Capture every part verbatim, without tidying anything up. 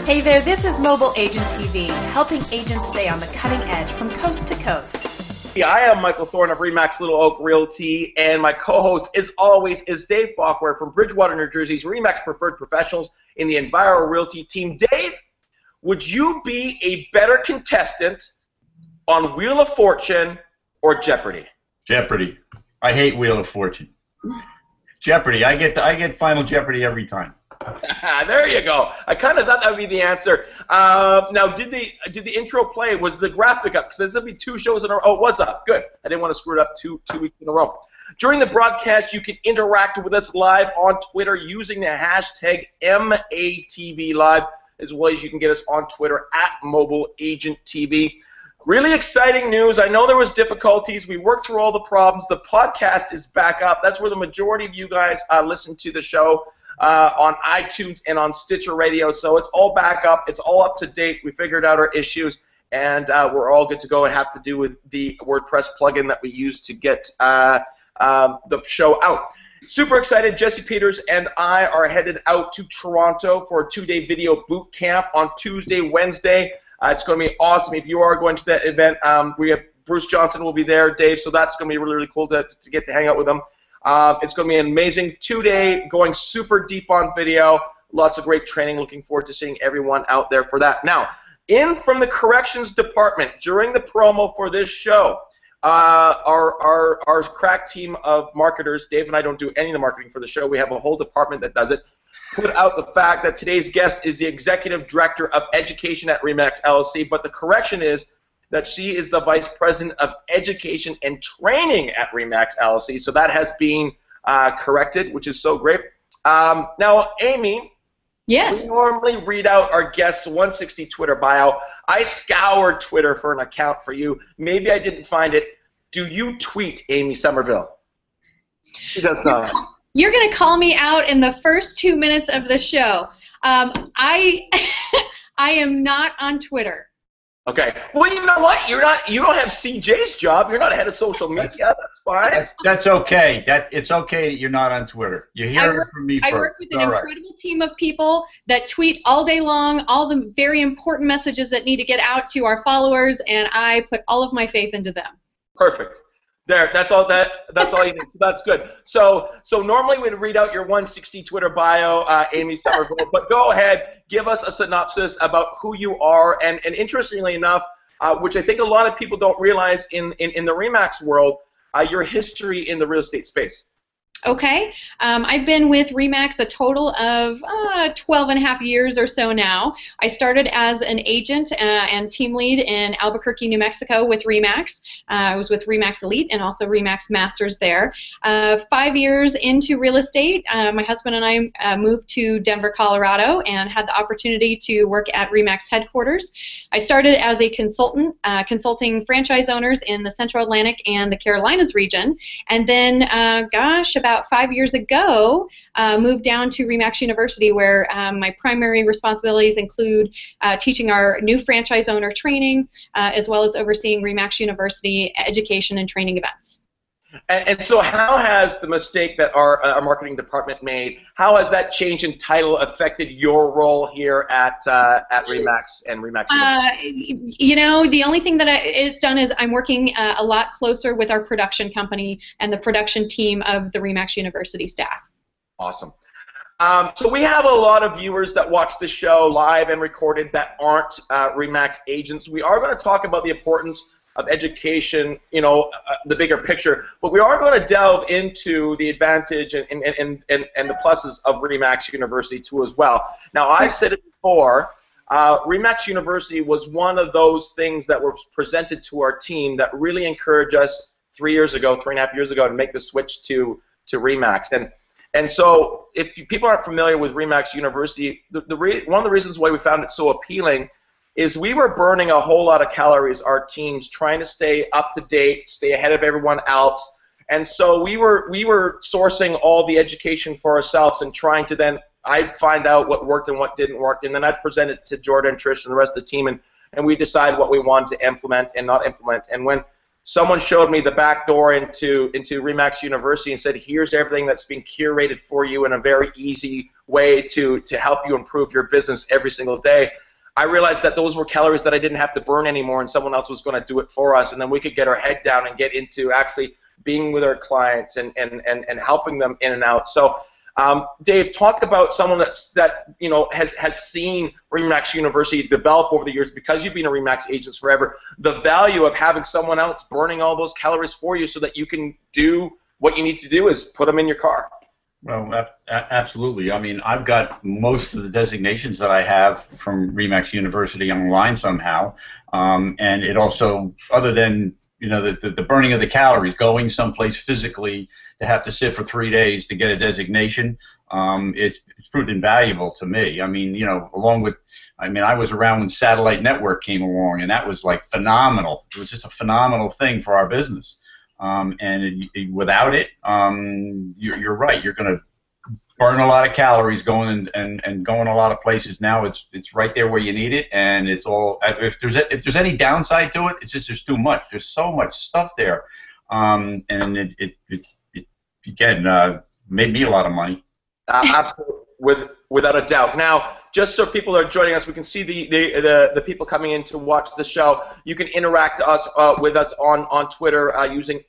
Hey there, this is Mobile Agent T V, helping agents stay on the cutting edge from coast to coast. Yeah, I am Michael Thorne of RE/MAX Little Oak Realty, and my co-host, as always, is Dave Bockware from Bridgewater, New Jersey's RE/MAX Preferred Professionals in the Enviro Realty team. Dave, would you be a better contestant on Wheel of Fortune or Jeopardy? Jeopardy. I hate Wheel of Fortune. Jeopardy. I get the, I get Final Jeopardy every time. There you go. I kind of thought that would be the answer. Uh, now, did the did the intro play? Was the graphic up? Because there's going to be two shows in a row. Oh, it was up. Good. I didn't want to screw it up two two weeks in a row. During the broadcast, you can interact with us live on Twitter using the hashtag M A T V Live, as well as you can get us on Twitter at Mobile Agent T V. Really exciting news. I know there was difficulties. We worked through all the problems. The podcast is back up. That's where the majority of you guys uh, listen to the show. Uh, on iTunes and on Stitcher Radio, so it's all back up. It's all up to date. We figured out our issues, and uh, we're all good to go. It have to do with the WordPress plugin that we use to get uh, um, the show out. Super excited. Jesse Peters and I are headed out to Toronto for a two-day video boot camp on Tuesday, Wednesday. Uh, it's going to be awesome. If you are going to that event, um, we have Bruce Johnson will be there, Dave, so that's going to be really, really cool to, to get to hang out with him. Uh, it's going to be an amazing two-day, going super deep on video. Lots of great training. Looking forward to seeing everyone out there for that. Now, in from the corrections department during the promo for this show, uh, our, our, our crack team of marketers, Dave and I don't do any of the marketing for the show. We have a whole department that does it. Put out the fact that today's guest is the Executive Director of Education at RE/MAX L L C, but the correction is that she is the Vice President of Education and Training at RE/MAX L L C. So that has been uh, corrected, which is so great. Um, now, Amy, yes. We normally read out our guest's one sixty Twitter bio. I scoured Twitter for an account for you. Maybe I didn't find it. Do you tweet Amy Somerville? She does not. You're going to call me out in the first two minutes of the show. Um, I, I am not on Twitter. Okay. Well, you know what? You're not. You don't have C J's job. You're not head of social media. That's, that's fine. That's, that's okay. That it's okay that you're not on Twitter. You hear work, it from me I first. work with an All incredible right. team of people that tweet all day long, all the very important messages that need to get out to our followers, and I put all of my faith into them. Perfect. There. That's all. That. That's all you need. So that's good. So, so normally we'd read out your one sixty Twitter bio, uh, Amy Somerville, but go ahead, give us a synopsis about who you are, and and interestingly enough. Uh, which I think a lot of people don't realize in, in, in the RE/MAX world, uh, your history in the real estate space. Okay. Um, I've been with RE/MAX a total of uh, twelve and a half years or so now. I started as an agent uh, and team lead in Albuquerque, New Mexico with RE/MAX. Uh, I was with RE/MAX Elite and also RE/MAX Masters there. Uh, five years into real estate, uh, my husband and I uh, moved to Denver, Colorado, and had the opportunity to work at RE/MAX headquarters. I started as a consultant, uh, consulting franchise owners in the Central Atlantic and the Carolinas region, and then, uh, gosh, about About five years ago, uh, moved down to RE/MAX University, where um, my primary responsibilities include uh, teaching our new franchise owner training, uh, as well as overseeing RE/MAX University education and training events. And, and so, how has the mistake that our, uh, our marketing department made? How has that change in title affected your role here at uh, at RE/MAX and RE/MAX University? Uh, you know, the only thing that I, it's done is I'm working uh, a lot closer with our production company and the production team of the RE/MAX University staff. Awesome. Um, so we have a lot of viewers that watch this show live and recorded that aren't uh, RE/MAX agents. We are going to talk about the importance of education, you know, uh, the bigger picture, but we are going to delve into the advantage and, and, and, and, and the pluses of RE/MAX University too as well. Now, I said it before, uh, RE/MAX University was one of those things that were presented to our team that really encouraged us three years ago, three and a half years ago, to make the switch to, to RE/MAX. And, and so if you, people aren't familiar with RE/MAX University, the, the re one of the reasons why we found it so appealing is we were burning a whole lot of calories, our teams, trying to stay up to date, stay ahead of everyone else. And so we were we were sourcing all the education for ourselves and trying to then, I'd find out what worked and what didn't work, and then I'd present it to Jordan, Trish, and the rest of the team, and, and we decide what we wanted to implement and not implement. And when someone showed me the back door into into RE/MAX University and said, here's everything that's being curated for you in a very easy way to to help you improve your business every single day. I realized that those were calories that I didn't have to burn anymore, and someone else was going to do it for us, and then we could get our head down and get into actually being with our clients and and and, and helping them in and out. So, um, Dave, talk about someone that's that you know has has seen RE/MAX University develop over the years, because you've been a RE/MAX agent forever. The value of having someone else burning all those calories for you, so that you can do what you need to do is put them in your car. Well, a- absolutely. I mean, I've got most of the designations that I have from RE/MAX University online somehow, um, and it also, other than you know the, the the burning of the calories, going someplace physically to have to sit for three days to get a designation, um, it's it's proved invaluable to me. I mean, you know, along with, I mean, I was around when Satellite Network came along, and that was like phenomenal. It was just a phenomenal thing for our business. Um, and it, it, without it, um, you're, you're right. You're going to burn a lot of calories going and, and, and going a lot of places. Now it's it's right there where you need it, and it's all. If there's a, if there's any downside to it, it's just there's too much. There's so much stuff there, um, and it it, it, it again uh, made me a lot of money. Uh, absolutely, with without a doubt. Now, just so people are joining us, we can see the, the, the, the people coming in to watch the show. You can interact us uh, with us on, on Twitter uh, using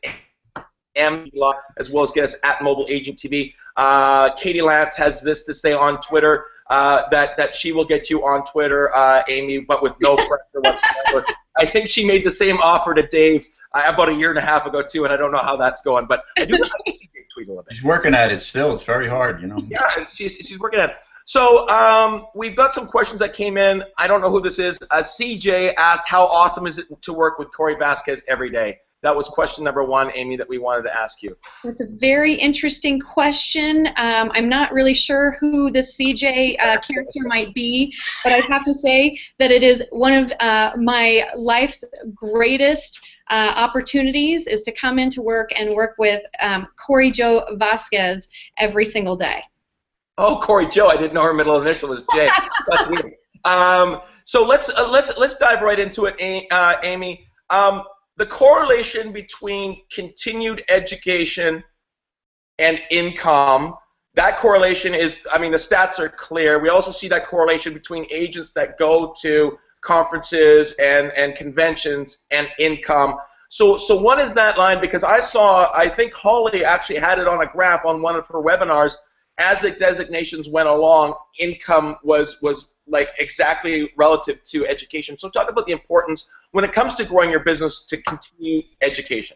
M, as well as get us at Mobile Agent T V. Uh, Katie Lance has this to say on Twitter, uh, that, that she will get you on Twitter, uh, Amy, but with no pressure whatsoever. I think she made the same offer to Dave uh, about a year and a half ago, too, and I don't know how that's going. But I do I see Dave tweet a little bit. She's working at it still. It's very hard, you know. Yeah, she's, she's working at it. So um, we've got some questions that came in. I don't know who this is. Uh, C J asked, how awesome is it to work with Corey Vasquez every day? That was question number one, Amy, that we wanted to ask you. That's a very interesting question. Um, I'm not really sure who the C J uh, character might be, but I'd have to say that it is one of uh, my life's greatest uh, opportunities is to come into work and work with um, Corey Joe Vasquez every single day. Oh, Corey Joe! I didn't know her middle initial was J. That's weird. Um, so let's uh, let's let's dive right into it, uh, Amy. Um, the correlation between continued education and income. That correlation is, I mean, the stats are clear. We also see that correlation between agents that go to conferences and and conventions and income. So so what is that line? Because I saw, I think Holly actually had it on a graph on one of her webinars. As the designations went along, income was was like exactly relative to education. So talk about the importance when it comes to growing your business to continue education.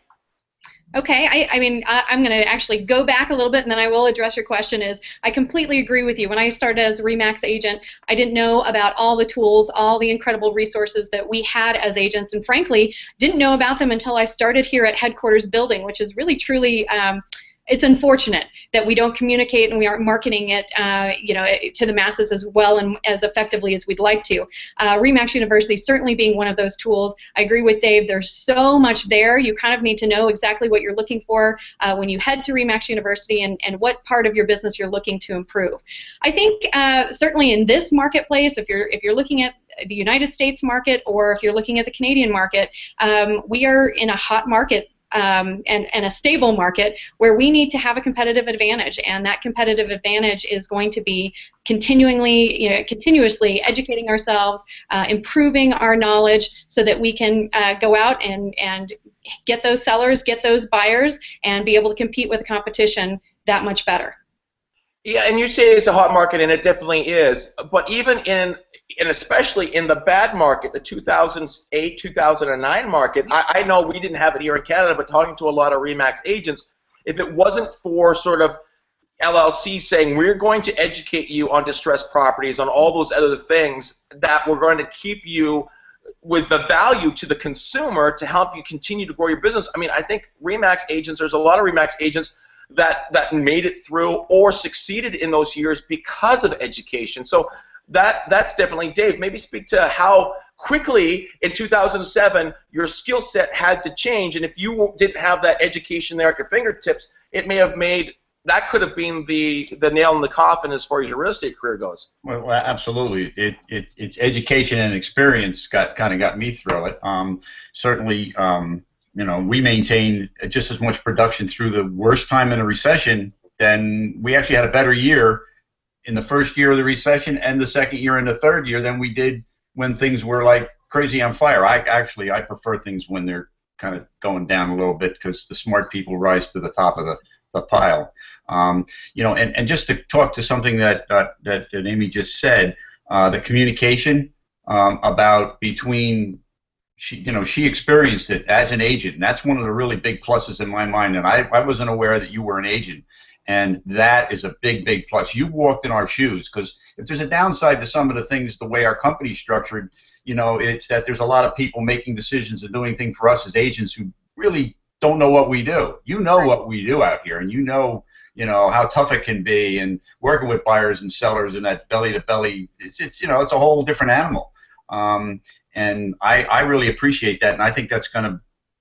Okay, I, I mean, I, I'm going to actually go back a little bit, and then I will address your question. Is I completely agree with you. When I started as a RE/MAX agent, I didn't know about all the tools, all the incredible resources that we had as agents, and frankly, didn't know about them until I started here at Headquarters Building, which is really, truly, um, it's unfortunate that we don't communicate and we aren't marketing it, uh, you know, to the masses as well and as effectively as we'd like to. Uh, RE/MAX University certainly being one of those tools. I agree with Dave. There's so much there. You kind of need to know exactly what you're looking for uh, when you head to RE/MAX University and, and what part of your business you're looking to improve. I think uh, certainly in this marketplace, if you're if you're looking at the United States market or if you're looking at the Canadian market, um, we are in a hot market. Um, and, and a stable market where we need to have a competitive advantage, and that competitive advantage is going to be continually, you know, continuously educating ourselves, uh, improving our knowledge so that we can uh, go out and, and get those sellers, get those buyers, and be able to compete with the competition that much better. Yeah, and you say it's a hot market, and it definitely is. But even in, and especially in the bad market, the two thousand eight, two thousand nine market, I, I know we didn't have it here in Canada, but talking to a lot of RE/MAX agents, if it wasn't for sort of L L C saying we're going to educate you on distressed properties, on all those other things, that we're going to keep you with the value to the consumer to help you continue to grow your business. I mean, I think RE/MAX agents, there's a lot of RE/MAX agents that that made it through or succeeded in those years because of education. So that that's definitely, Dave, maybe speak to how quickly in two thousand seven your skill set had to change, and if you didn't have that education there at your fingertips, it may have made, that could have been the the nail in the coffin as far as your real estate career goes. Well, absolutely. It, it it's education and experience got kind of got me through it. Um, certainly, um, you know, we maintained just as much production through the worst time in a recession. Then we actually had a better year in the first year of the recession and the second year and the third year than we did when things were like crazy on fire. I actually I prefer things when they're kind of going down a little bit because the smart people rise to the top of the, the pile. Um, you know, and, and just to talk to something that uh, that, that Amy just said, uh, the communication um, about between. She, you know, she experienced it as an agent, and that's one of the really big pluses in my mind. And I, I wasn't aware that you were an agent, and that is a big, big plus. You walked in our shoes, because if there's a downside to some of the things, the way our company's structured, you know, it's that there's a lot of people making decisions and doing things for us as agents who really don't know what we do. You know what we do out here, and you know, you know how tough it can be, and working with buyers and sellers and that belly to belly. It's, it's you know, it's a whole different animal. Um, And I, I really appreciate that, and I think that's going to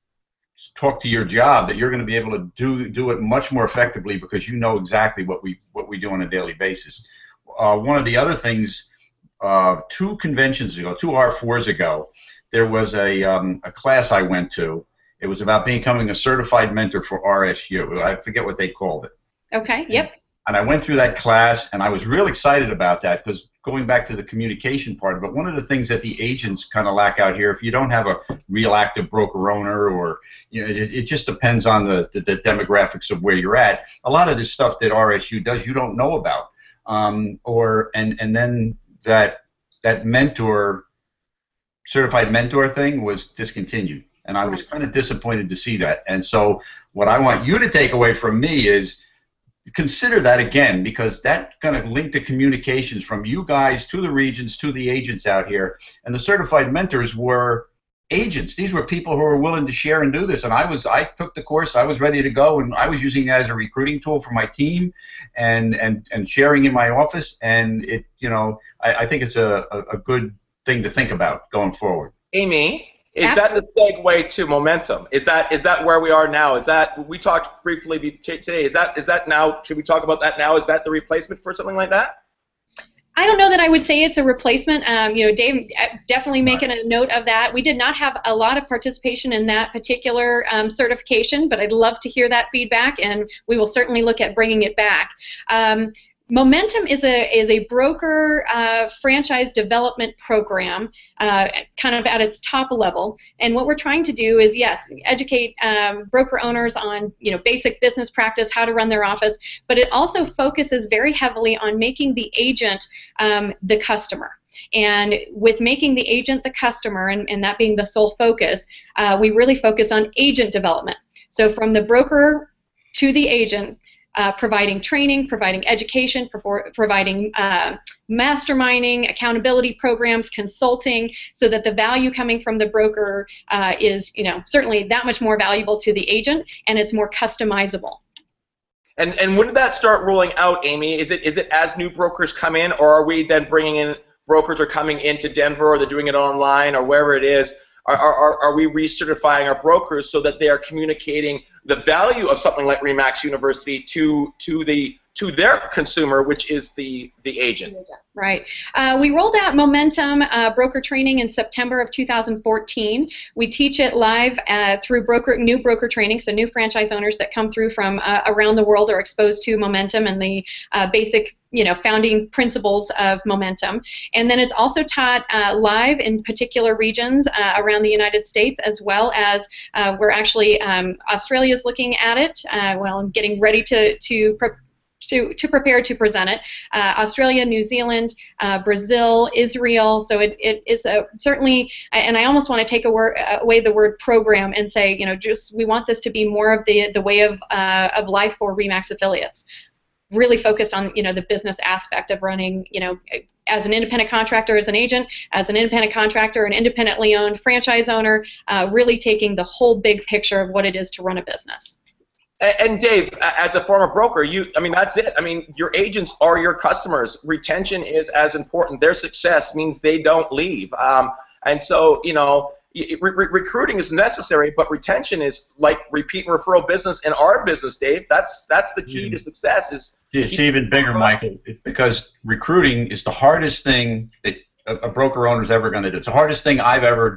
talk to your job, that you're going to be able to do do it much more effectively because you know exactly what we what we do on a daily basis. Uh, one of the other things, uh, two conventions ago, two R fours ago, there was a um, a class I went to. It was about becoming a certified mentor for R S U. I forget what they called it. Okay. Yep. And I went through that class, and I was real excited about that because going back to the communication part of it, one of the things that the agents kind of lack out here, if you don't have a real active broker owner, or you know, it, it just depends on the, the, the demographics of where you're at. A lot of this stuff that R S U does, you don't know about, um, or and and then that that mentor, certified mentor thing was discontinued, and I was kind of disappointed to see that. And so, what I want you to take away from me is, consider that again, because that's going to link the communications from you guys to the regions to the agents out here. And the certified mentors were agents. These were people who were willing to share and do this. And I was, I took the course. I was ready to go, and I was using it as a recruiting tool for my team, and and and sharing in my office. And it, you know, I, I think it's a, a a good thing to think about going forward. Amy, is that the segue to momentum? Is that is that where we are now? Is that, we talked briefly today, is that is that now, should we talk about that now? Is that the replacement for something like that? I don't know that I would say it's a replacement. Um, you know, Dave, definitely making a note of that. We did not have a lot of participation in that particular um, certification, but I'd love to hear that feedback, and we will certainly look at bringing it back. Um, Momentum is a is a broker uh, franchise development program, uh, kind of at its top level. And what we're trying to do is, yes, educate um, broker owners on you know basic business practice, how to run their office. But it also focuses very heavily on making the agent um, the customer. And with making the agent the customer, and, and that being the sole focus, uh, we really focus on agent development. So from the broker to the agent. Uh, providing training, providing education, providing uh, masterminding, accountability programs, consulting, so that the value coming from the broker uh, is, you know, certainly that much more valuable to the agent, and it's more customizable. And and when did that start rolling out, Amy? Is it is it as new brokers come in, or are we then bringing in brokers are coming into Denver, or they're doing it online, or wherever it is? Are are are we recertifying our brokers so that they are communicating the value of something like RE/MAX University to to the to their consumer, which is the the agent? Right. Uh, we rolled out Momentum uh, broker training in September of two thousand fourteen. We teach it live uh, through broker new broker training, so new franchise owners that come through from uh, around the world are exposed to Momentum and the uh, basic you know, founding principles of Momentum. And then it's also taught uh, live in particular regions uh, around the United States, as well as uh, we're actually, um, Australia's looking at it. Uh, well, I'm getting ready to, to pre To, to prepare to present it. Uh, Australia, New Zealand, uh, Brazil, Israel. So it, it is a, certainly, and I almost want to take a word, away the word program and say, you know, just we want this to be more of the the way of uh, of life for RE/MAX affiliates. Really focused on you know the business aspect of running, you know, as an independent contractor, as an agent, as an independent contractor, an independently owned franchise owner. Uh, really taking the whole big picture of what it is to run a business. And Dave, as a former broker, you, I mean, that's it. I mean, your agents are your customers. Retention is as important. Their success means they don't leave. Um, and so, you know, re re recruiting is necessary, but retention is like repeat and referral business in our business, Dave. That's that's the key yeah. to success. Is it's even bigger, Michael, because recruiting is the hardest thing that a, a broker owner is ever going to do. It's the hardest thing I've ever done.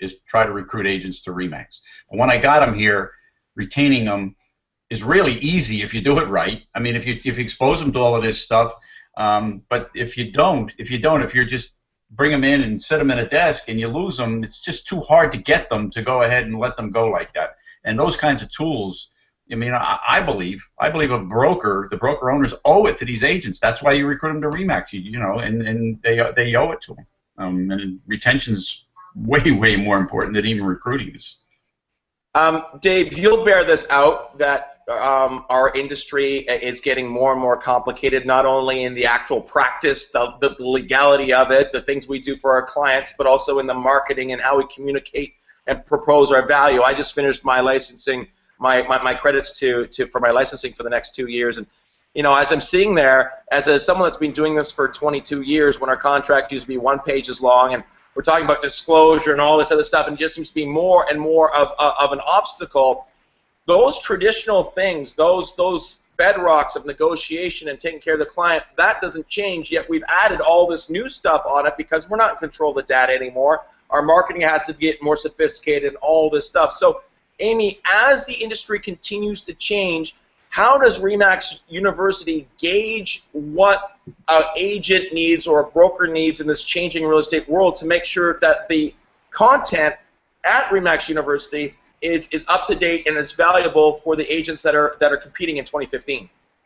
is try to recruit agents to RE/MAX. And when I got them here, retaining them is really easy if you do it right. I mean, if you if you expose them to all of this stuff, um, but if you don't, if you don't, if you're just bring them in and sit them in a desk and you lose them, it's just too hard to get them to go ahead and let them go like that. And those kinds of tools, I mean, I, I believe, I believe a broker, the broker owners owe it to these agents. That's why you recruit them to RE/MAX, you, you know, and, and they they owe it to them. Um, and retention's way, way more important than even recruiting is. Um, Dave, you'll bear this out that um, our industry is getting more and more complicated, not only in the actual practice, the, the legality of it, the things we do for our clients, but also in the marketing and how we communicate and propose our value. I just finished my licensing, my, my, my credits to, to for my licensing for the next two years. And, you know, as I'm sitting there, as a, someone that's been doing this for twenty-two years, when our contract used to be one page as long, and we're talking about disclosure and all this other stuff, and it just seems to be more and more of, of, of an obstacle. Those traditional things, those those bedrocks of negotiation and taking care of the client, that doesn't change, yet we've added all this new stuff on it because we're not in control of the data anymore. Our marketing has to get more sophisticated and all this stuff. So, Amy, as the industry continues to change, how does RE/MAX University gauge what an agent needs or a broker needs in this changing real estate world to make sure that the content at RE/MAX University is, is up to date and it's valuable for the agents that are that are competing in twenty fifteen?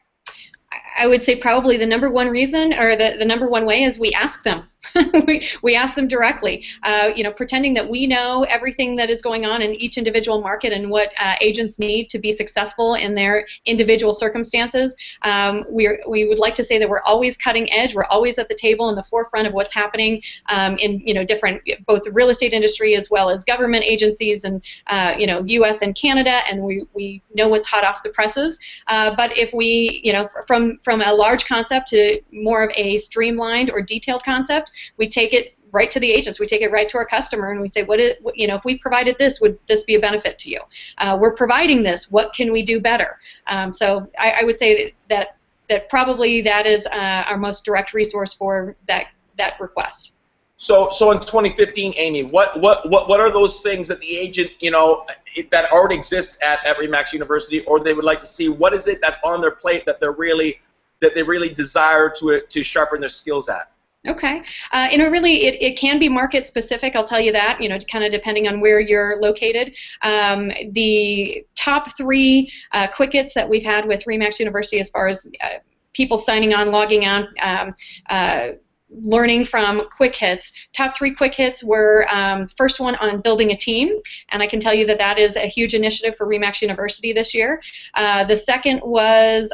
I would say probably the number one reason, or the, the number one way, is we ask them. we, we ask them directly, uh, you know, pretending that we know everything that is going on in each individual market and what uh, agents need to be successful in their individual circumstances. Um, we're, we would like to say that we're always cutting edge. We're always at the table in the forefront of what's happening um, in, you know, different, both the real estate industry as well as government agencies and, uh, you know, U S and Canada, and we, we know what's hot off the presses. Uh, but if we, you know, from, from a large concept to more of a streamlined or detailed concept, we take it right to the agents. We take it right to our customer, and we say, "What is, you know, if we provided this, would this be a benefit to you? Uh, we're providing this. What can we do better?" Um, so I, I would say that that probably that is uh, our most direct resource for that that request. So, so in twenty fifteen, Amy, what what what what are those things that the agent, you know, that already exists at, at RE/MAX University, or they would like to see? What is it that's on their plate that they're really that they really desire to to sharpen their skills at? Okay. Uh, you know, really, it, it can be market specific, I'll tell you that, you know, kind of depending on where you're located. Um, the top three uh, quick hits that we've had with RE/MAX University as far as uh, people signing on, logging on, um, uh, learning from quick hits. Top three quick hits were um, first one on building a team, and I can tell you that that is a huge initiative for RE/MAX University this year. Uh, the second was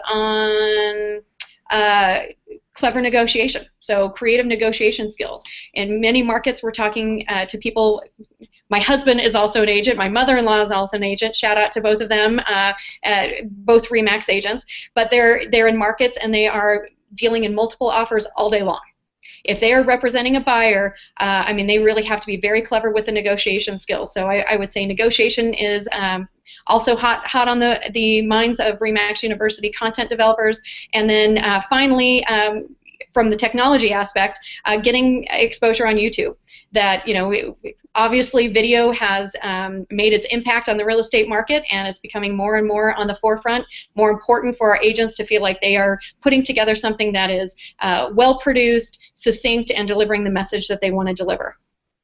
on uh, clever negotiation, so creative negotiation skills. In many markets, we're talking uh, to people. My husband is also an agent. My mother-in-law is also an agent. Shout out to both of them, uh, uh, both RE/MAX agents. But they're they're in markets and they are dealing in multiple offers all day long. If they are representing a buyer, uh, I mean, they really have to be very clever with the negotiation skills. So I, I would say negotiation is um, also hot hot on the, the minds of RE/MAX University content developers. And then uh, finally, um, from the technology aspect, uh, getting exposure on YouTube. That, you know, we, obviously video has um, made its impact on the real estate market, and it's becoming more and more on the forefront, more important for our agents to feel like they are putting together something that is uh, well produced, succinct, and delivering the message that they want to deliver.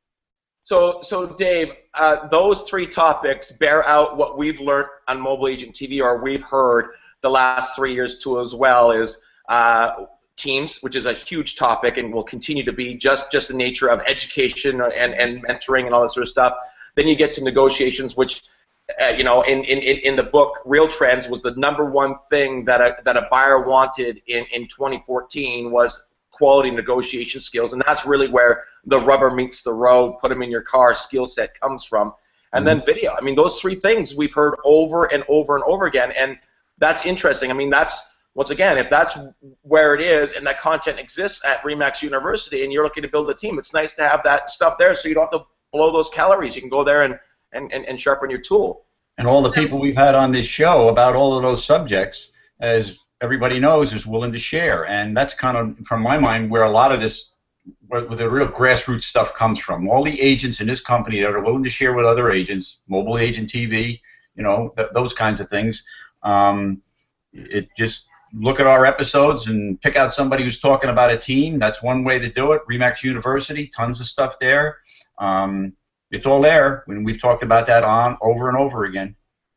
So, so Dave, uh, those three topics bear out what we've learned on Mobile Agent T V, or we've heard the last three years too as well, is uh, teams, which is a huge topic and will continue to be, just just the nature of education and, and mentoring and all that sort of stuff. Then you get to negotiations, which, uh, you know, in, in, in the book, Real Trends was the number one thing that a, that a buyer wanted in, in twenty fourteen was quality negotiation skills, and that's really where the rubber meets the road, put them in your car skill set comes from. And mm-hmm. then video. I mean, those three things we've heard over and over and over again, and that's interesting. I mean, that's, once again, if that's where it is and that content exists at RE/MAX University and you're looking to build a team, it's nice to have that stuff there so you don't have to blow those calories. You can go there and, and, and, and sharpen your tool. And all the people we've had on this show about all of those subjects, as everybody knows, is willing to share. And that's kind of, from my mind, where a lot of this where, where the real grassroots stuff comes from. All the agents in this company that are willing to share with other agents, mobile agent T V, you know, th those kinds of things. Um, it just look at our episodes and pick out somebody who's talking about a team. That's one way to do it. RE/MAX University, tons of stuff there. Um, it's all there. When we've talked about that on over and over again.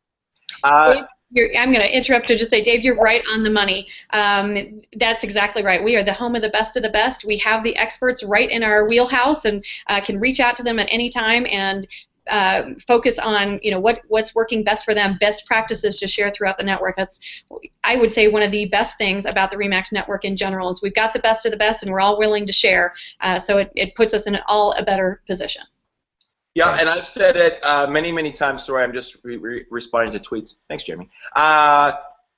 Uh, Dave, you're, I'm going to interrupt to just say, Dave, you're right on the money. Um, that's exactly right. We are the home of the best of the best. We have the experts right in our wheelhouse and uh, can reach out to them at any time and uh, focus on, you know, what what's working best for them, best practices to share throughout the network. That's, I would say, one of the best things about the RE/MAX network in general is we've got the best of the best and we're all willing to share. Uh, so it, it puts us in all a better position. Yeah, and I've said it uh, many, many times. Sorry, I'm just re re responding to tweets. Thanks, Jeremy. Uh,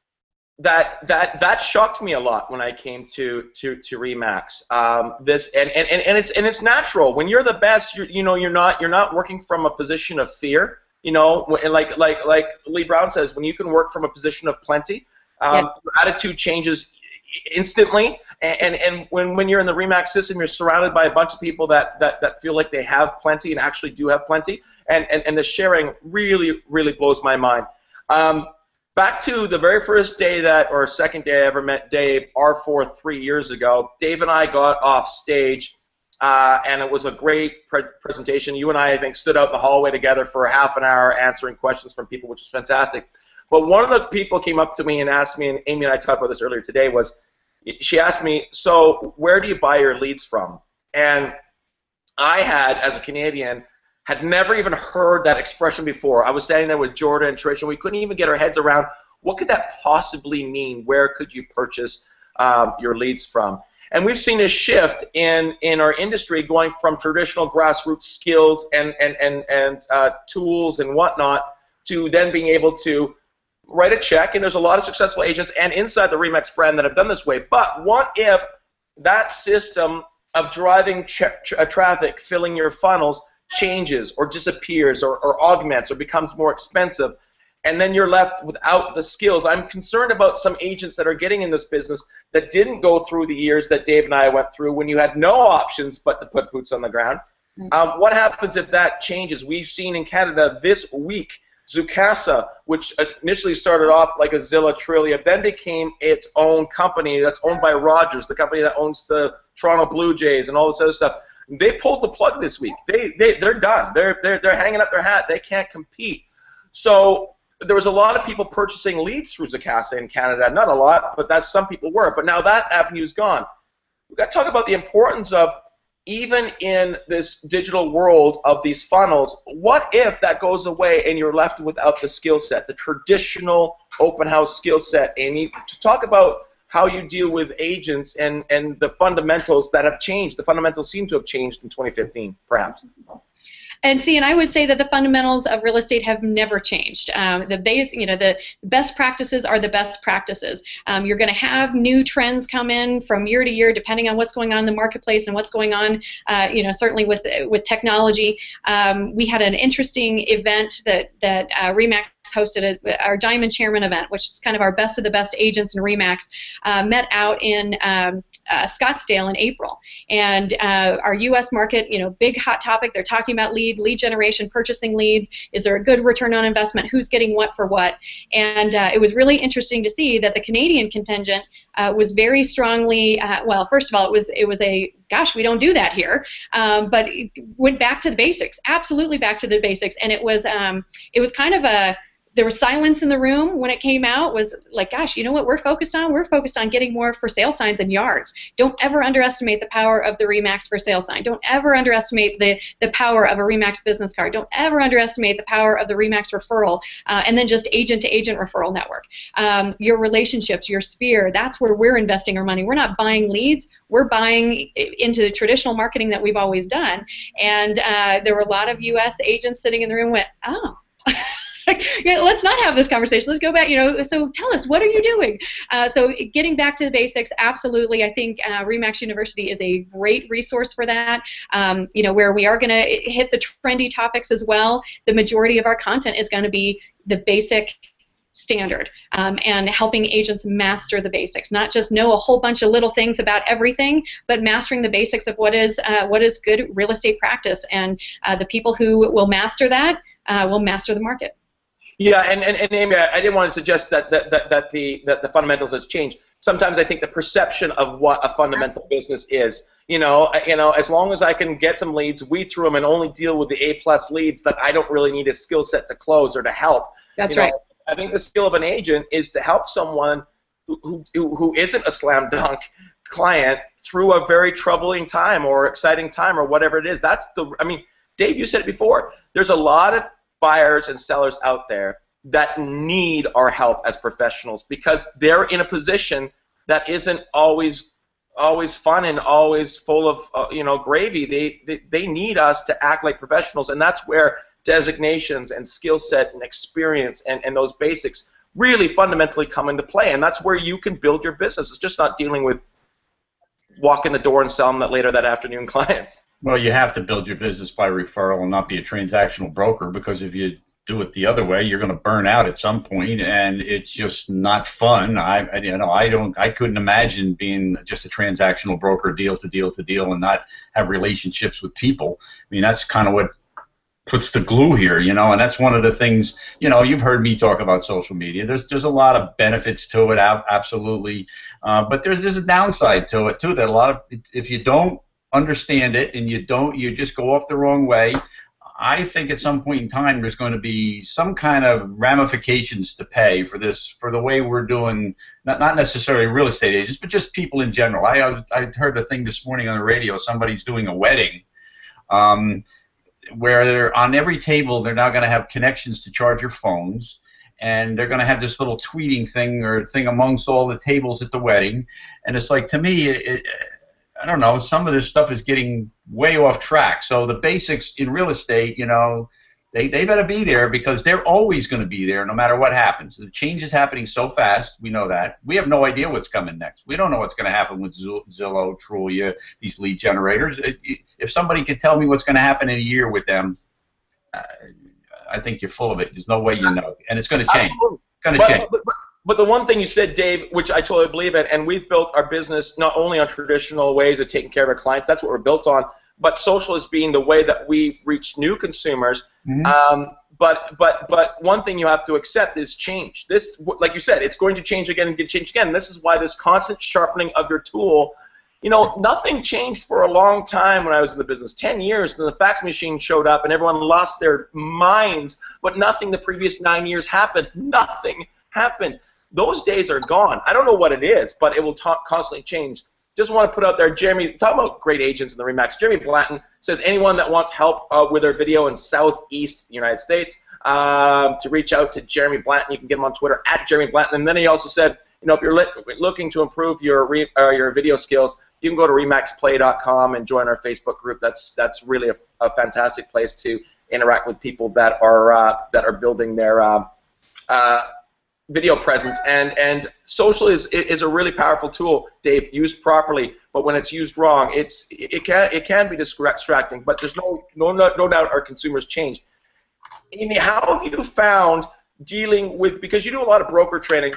that that that shocked me a lot when I came to to to RE/MAX. Um, this and, and and it's and it's natural when you're the best. You're, you know, you're not you're not working from a position of fear. You know, and like like like Lee Brown says, when you can work from a position of plenty, um, Yep. your attitude changes instantly. And, and, and when, when you're in the RE/MAX system, you're surrounded by a bunch of people that, that, that feel like they have plenty and actually do have plenty. And, and, and the sharing really, really blows my mind. Um, back to the very first day that, or second day I ever met Dave, R four three years ago, Dave and I got off stage, uh, and it was a great pre presentation. You and I, I think, stood out in the hallway together for a half an hour answering questions from people, which was fantastic. But one of the people came up to me and asked me, and Amy and I talked about this earlier today, was she asked me, so where do you buy your leads from? And I had, as a Canadian, had never even heard that expression before. I was standing there with Jordan and Trish, and we couldn't even get our heads around what could that possibly mean? Where could you purchase um, your leads from? And we've seen a shift in, in our industry going from traditional grassroots skills and, and, and, and uh, tools and whatnot to then being able to write a check, and there's a lot of successful agents and inside the RE/MAX brand that have done this way. But what if that system of driving tra traffic, filling your funnels, changes or disappears or, or augments or becomes more expensive, and then you're left without the skills? I'm concerned about some agents that are getting in this business that didn't go through the years that Dave and I went through when you had no options but to put boots on the ground. Um, what happens if that changes? We've seen in Canada this week Zoocasa, which initially started off like a Zilla Trillia, then became its own company that's owned by Rogers, the company that owns the Toronto Blue Jays and all this other stuff. They pulled the plug this week. They, they, they're done. They're, they're, they're hanging up their hat. They can't compete. So there was a lot of people purchasing leads through Zoocasa in Canada. Not a lot, but that's some people were. But now that avenue's gone. We've got to talk about the importance of, even in this digital world of these funnels, what if that goes away and you're left without the skill set, the traditional open house skill set? Amy, to talk about how you deal with agents and, and the fundamentals that have changed. The fundamentals seem to have changed in twenty fifteen, perhaps. And see, and I would say that the fundamentals of real estate have never changed. Um, the base, you know, the best practices are the best practices. Um, you're going to have new trends come in from year to year, depending on what's going on in the marketplace and what's going on, uh, you know, certainly with with technology. Um, we had an interesting event that that uh, RE/MAX hosted, a, our Diamond Chairman event, which is kind of our best of the best agents in RE/MAX, uh, met out in um, uh, Scottsdale in April. And uh, our U S market, you know, big hot topic. They're talking about lead, lead generation, purchasing leads. Is there a good return on investment? Who's getting what for what? And uh, it was really interesting to see that the Canadian contingent uh, was very strongly, uh, well, first of all, it was it was a, gosh, we don't do that here, um, but it went back to the basics, absolutely back to the basics. And it was um, it was kind of a, there was silence in the room when it came out. Was like, gosh, you know what we're focused on? We're focused on getting more for sale signs and yards. Don't ever underestimate the power of the RE/MAX for sale sign. Don't ever underestimate the, the power of a RE/MAX business card. Don't ever underestimate the power of the RE/MAX referral, uh, and then just agent-to-agent referral network. Um, your relationships, your sphere, that's where we're investing our money. We're not buying leads. We're buying into the traditional marketing that we've always done. And uh, there were a lot of U S agents sitting in the room and went, oh. Yeah, let's not have this conversation. Let's go back. You know, so tell us, what are you doing? Uh, so getting back to the basics, absolutely. I think uh, RE/MAX University is a great resource for that. Um, you know, where we are going to hit the trendy topics as well. The majority of our content is going to be the basic standard, um, and helping agents master the basics, not just know a whole bunch of little things about everything, but mastering the basics of what is uh, what is good real estate practice. And uh, the people who will master that uh, will master the market. Yeah, and, and, and Amy, I didn't want to suggest that that, that, that the that the fundamentals has changed. Sometimes I think the perception of what a fundamental business is, you know, you know, as long as I can get some leads, weed through them, and only deal with the A plus leads that I don't really need a skill set to close or to help. That's you know, right. I think the skill of an agent is to help someone who, who, who isn't a slam dunk client through a very troubling time or exciting time or whatever it is. That's the, I mean, Dave, you said it before. There's a lot of buyers and sellers out there that need our help as professionals because they're in a position that isn't always always fun and always full of uh, you know gravy. They, they they need us to act like professionals, and that's where designations and skill set and experience and, and those basics really fundamentally come into play, and that's where you can build your business. It's just not dealing with walk in the door and sell them that later that afternoon clients. Well, you have to build your business by referral and not be a transactional broker, because if you do it the other way, you're going to burn out at some point, and it's just not fun. I, I you know, I don't, I couldn't imagine being just a transactional broker, deal to deal to deal, and not have relationships with people. I mean, that's kind of what puts the glue here, you know, and that's one of the things, you know, you've heard me talk about social media. There's there's a lot of benefits to it, absolutely, uh, but there's there's a downside to it too. That a lot of, if you don't understand it and you don't, you just go off the wrong way. I think at some point in time there's going to be some kind of ramifications to pay for this, for the way we're doing, not not necessarily real estate agents, but just people in general. I I heard a thing this morning on the radio. Somebody's doing a wedding. Um, where they're on every table, they're now going to have connections to charge your phones, and they're going to have this little tweeting thing or thing amongst all the tables at the wedding. And it's like, to me, it, it, I don't know, some of this stuff is getting way off track. So the basics in real estate, you know, they, they better be there, because they're always going to be there no matter what happens. The change is happening so fast, we know that. We have no idea what's coming next. We don't know what's going to happen with Zillow, Trulia, these lead generators. If somebody could tell me what's going to happen in a year with them, uh, I think you're full of it. There's no way you know. And it's going to change. It's going to but, change. But, but, but the one thing you said, Dave, which I totally believe in, and we've built our business not only on traditional ways of taking care of our clients, that's what we're built on, but social is being the way that we reach new consumers. Mm-hmm. um, but but but one thing you have to accept is change. This, like you said, it's going to change again and change again. And this is why this constant sharpening of your tool. You know, nothing changed for a long time when I was in the business. Ten years, and the fax machine showed up, and everyone lost their minds. But nothing the previous nine years happened. Nothing happened. Those days are gone. I don't know what it is, but it will ta- constantly change. Just want to put out there, Jeremy, talk about great agents in the RE/MAX. Jeremy Blanton says anyone that wants help uh, with their video in Southeast United States, uh, to reach out to Jeremy Blanton. You can get him on Twitter at Jeremy Blanton. And then he also said, you know, if you're looking to improve your re- uh, your video skills, you can go to remax play dot com and join our Facebook group. That's that's really a, a fantastic place to interact with people that are uh, that are building their uh, uh, video presence. And and social is is a really powerful tool, Dave, used properly. But when it's used wrong, it's it can it can be distracting. But there's no no no doubt our consumers change. Amy, how have you found dealing with, because you do a lot of broker training,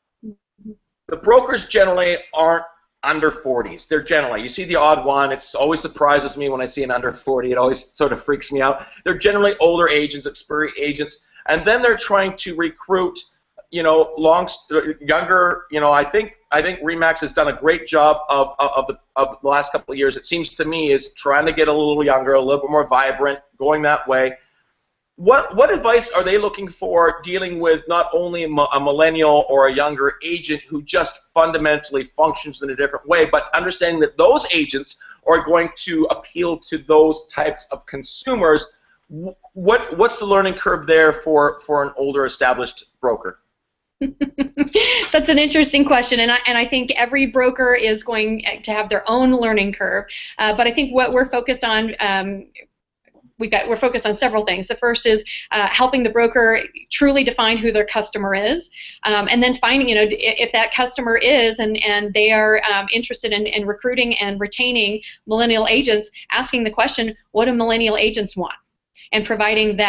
the brokers generally aren't under forties. They're generally, you see the odd one. It always surprises me when I see an under forty. It always sort of freaks me out. They're generally older agents, experienced agents, and then they're trying to recruit, you know, long, younger. You know, I think I think RE/MAX has done a great job of of, of the of the last couple of years. It seems to me is trying to get a little younger, a little bit more vibrant, going that way. What what advice are they looking for dealing with not only a millennial or a younger agent who just fundamentally functions in a different way, but understanding that those agents are going to appeal to those types of consumers? What what's the learning curve there for for an older established broker? That's an interesting question, and I, and I think every broker is going to have their own learning curve. Uh, but I think what we're focused on. Um, We've got, we're focused on several things. The first is uh, helping the broker truly define who their customer is, um, and then finding, you know, if that customer is and, and they are um, interested in, in recruiting and retaining millennial agents, asking the question, what do millennial agents want? And providing that.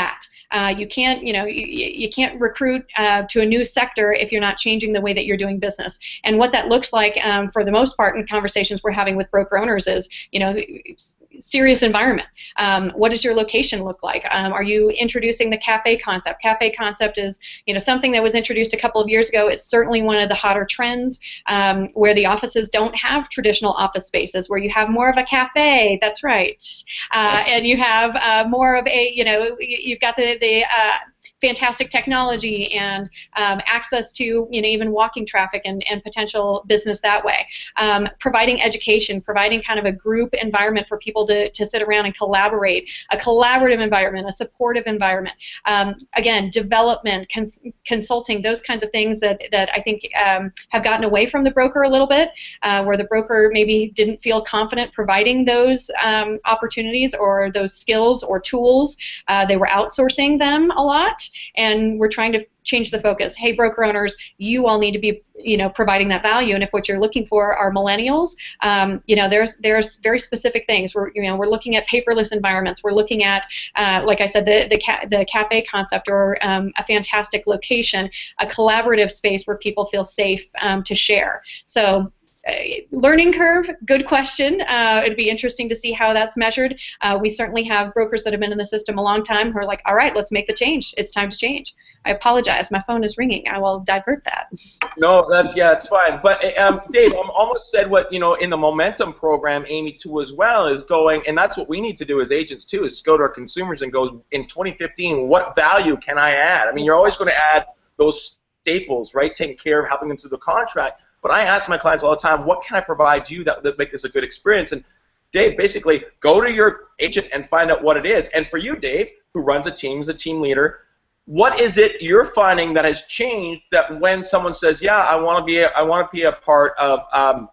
Uh, you can't, you know, you, you can't recruit uh, to a new sector if you're not changing the way that you're doing business. And what that looks like, um, for the most part, in conversations we're having with broker owners is, you know, serious environment. Um, what does your location look like? Um, are you introducing the cafe concept? Cafe concept is, you know, something that was introduced a couple of years ago. It's certainly one of the hotter trends, um, where the offices don't have traditional office spaces, where you have more of a cafe. That's right, uh, and you have uh, more of a, you know, you've got the the uh, fantastic technology and um, access to, you know, even walking traffic and, and potential business that way. Um, providing education, providing kind of a group environment for people to, to sit around and collaborate, a collaborative environment, a supportive environment. Um, again, development, cons consulting, those kinds of things that, that I think um, have gotten away from the broker a little bit, uh, where the broker maybe didn't feel confident providing those um, opportunities or those skills or tools. Uh, they were outsourcing them a lot. And we're trying to change the focus. Hey, broker owners, you all need to be, you know, providing that value. And if what you're looking for are millennials, um, you know, there's there's very specific things. We're you know we're looking at paperless environments. We're looking at, uh, like I said, the the, ca the cafe concept, or um, a fantastic location, a collaborative space where people feel safe um, to share. So. Uh, learning curve, good question. Uh, it'd be interesting to see how that's measured. Uh, we certainly have brokers that have been in the system a long time who are like, all right, let's make the change. It's time to change. I apologize. My phone is ringing. I will divert that. No, that's, yeah, it's fine. But, um, Dave, I almost said what, you know, in the Momentum program, Amy, too, as well, is going, and that's what we need to do as agents, too, is go to our consumers and go, in twenty fifteen, what value can I add? I mean, you're always going to add those staples, right, taking care of helping them through the contract. But I ask my clients all the time, what can I provide you that that make this a good experience? And Dave, basically, go to your agent and find out what it is. And for you, Dave, who runs a team, is a team leader, what is it you're finding that has changed that when someone says, yeah, I want to be a, I want to be a part of um,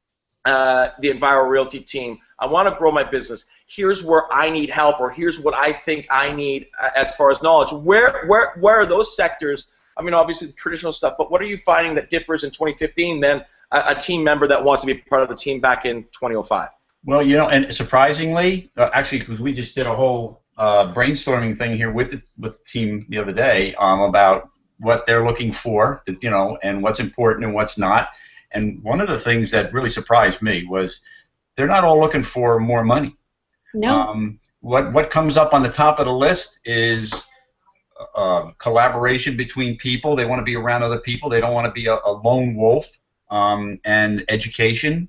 uh, the Enviro Realty team, I want to grow my business, here's where I need help, or here's what I think I need uh, as far as knowledge. Where, where, where are those sectors? I mean, obviously the traditional stuff, but what are you finding that differs in twenty fifteen than a, a team member that wants to be part of the team back in twenty oh five? Well, you know, and surprisingly, uh, actually, because we just did a whole uh, brainstorming thing here with the, with the team the other day um, about what they're looking for, you know, and what's important and what's not. And one of the things that really surprised me was they're not all looking for more money. No. Um, what what comes up on the top of the list is Uh, collaboration between people. They want to be around other people. They don't want to be a, a lone wolf. Um, and education,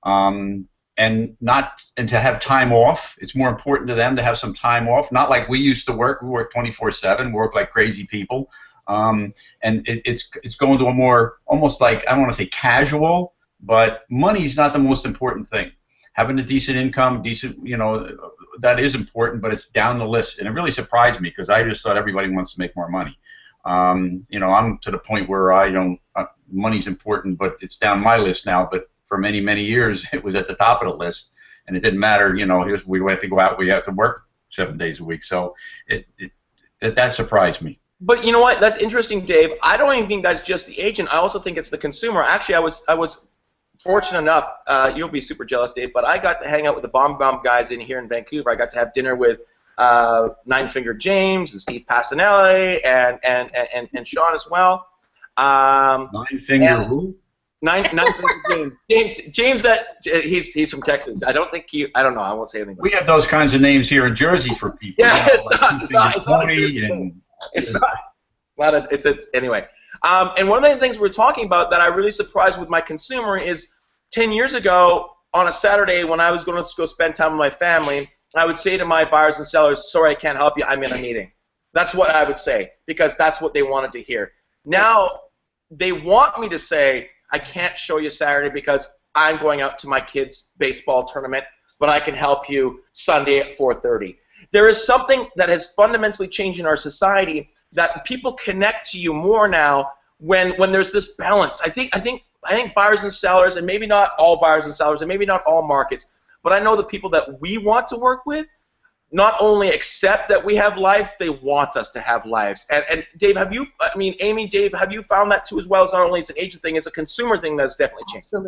um, and not and to have time off. It's more important to them to have some time off. Not like we used to work. We work twenty-four seven. Work like crazy people. Um, and it, it's it's going to a more almost like, I don't want to say casual, but money's not the most important thing. Having a decent income, decent, you know, that is important, but it's down the list. And it really surprised me because I just thought everybody wants to make more money. Um, you know, I'm to the point where I don't, uh, money's important, but it's down my list now. But for many, many years, it was at the top of the list. And it didn't matter, you know, here's, we had to go out, we had to work seven days a week. So it, it, it, that surprised me. But you know what? That's interesting, Dave. I don't even think that's just the agent. I also think it's the consumer. Actually, I was, I was fortunate enough, uh, you'll be super jealous, Dave, but I got to hang out with the Bomb Bomb guys in here in Vancouver. I got to have dinner with uh, Nine Finger James and Steve Passanelli and and, and, and Sean as well. Um, Nine Finger who? Nine, nine Finger James. James, James that, he's, he's from Texas. I don't think he, I don't know, I won't say anything. We have those kinds of names here in Jersey for people. Yeah, you know, it's, like not, it's, not, it's not a Jersey and, thing. It's not, not a, it's, it's, anyway. Um, and one of the things we're talking about that I really surprised with my consumer is ten years ago on a Saturday when I was going to go spend time with my family, I would say to my buyers and sellers, sorry, I can't help you, I'm in a meeting. That's what I would say because that's what they wanted to hear. Now they want me to say, I can't show you Saturday because I'm going out to my kids' baseball tournament, but I can help you Sunday at four thirty. There is something that has fundamentally changed in our society that people connect to you more now when when there's this balance. I think I think I think buyers and sellers, and maybe not all buyers and sellers, and maybe not all markets, but I know the people that we want to work with not only accept that we have lives, they want us to have lives. And, and Dave, have you, I mean, Amy, Dave, have you found that too as well? It's not only it's an agent thing, it's a consumer thing that's definitely changed. Absolutely.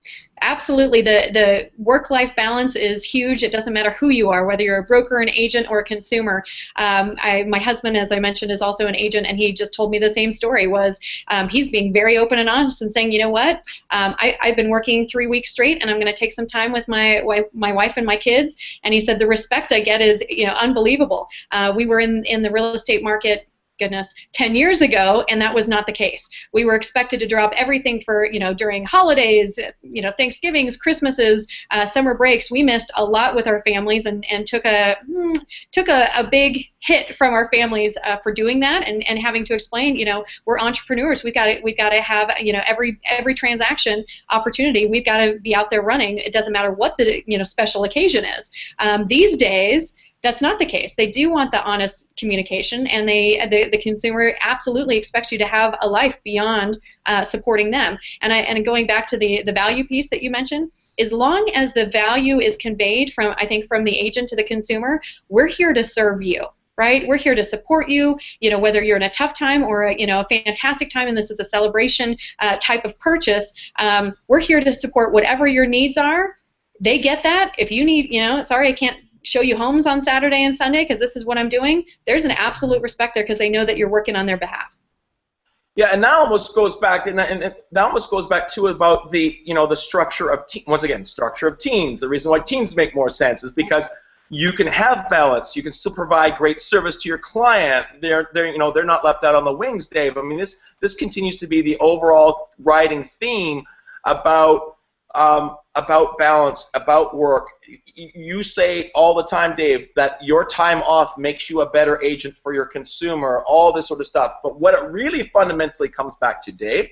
Absolutely. The, the work-life balance is huge. It doesn't matter who you are, whether you're a broker, an agent, or a consumer. Um, I, my husband, as I mentioned, is also an agent, and he just told me the same story. Was um, he's being very open and honest and saying, you know what, um, I, I've been working three weeks straight, and I'm going to take some time with my wife, my wife and my kids. And he said the respect I get is, you know, unbelievable. Uh, we were in in the real estate market, goodness, ten years ago, and that was not the case. We were expected to drop everything for, you know, during holidays, you know, Thanksgivings, Christmases, uh, summer breaks. We missed a lot with our families, and, and took a hmm, took a, a big hit from our families uh, for doing that, and, and having to explain, you know, we're entrepreneurs. We've got to we've got to have, you know, every every transaction opportunity. We've got to be out there running. It doesn't matter what the, you know, special occasion is. Um, these days, that's not the case. They do want the honest communication, and they the, the consumer absolutely expects you to have a life beyond uh, supporting them. And I and going back to the the value piece that you mentioned, as long as the value is conveyed from, I think, from the agent to the consumer, we're here to serve you. Right? We're here to support you, you know, whether you're in a tough time or a, you know, a fantastic time, and this is a celebration uh, type of purchase. Um, we're here to support whatever your needs are. They get that. If you need, you know, sorry, I can't show you homes on Saturday and Sunday because this is what I'm doing, there's an absolute respect there because they know that you're working on their behalf. Yeah, and that almost goes back, and that, and that almost goes back to about the, you know, the structure of te- once again, structure of teams. The reason why teams make more sense is because you can have balance. You can still provide great service to your client. They're, they're, you know, they're not left out on the wings, Dave. I mean, this this continues to be the overall riding theme about um, about balance, about work. You say all the time, Dave, that your time off makes you a better agent for your consumer, all this sort of stuff. But what it really fundamentally comes back to, Dave,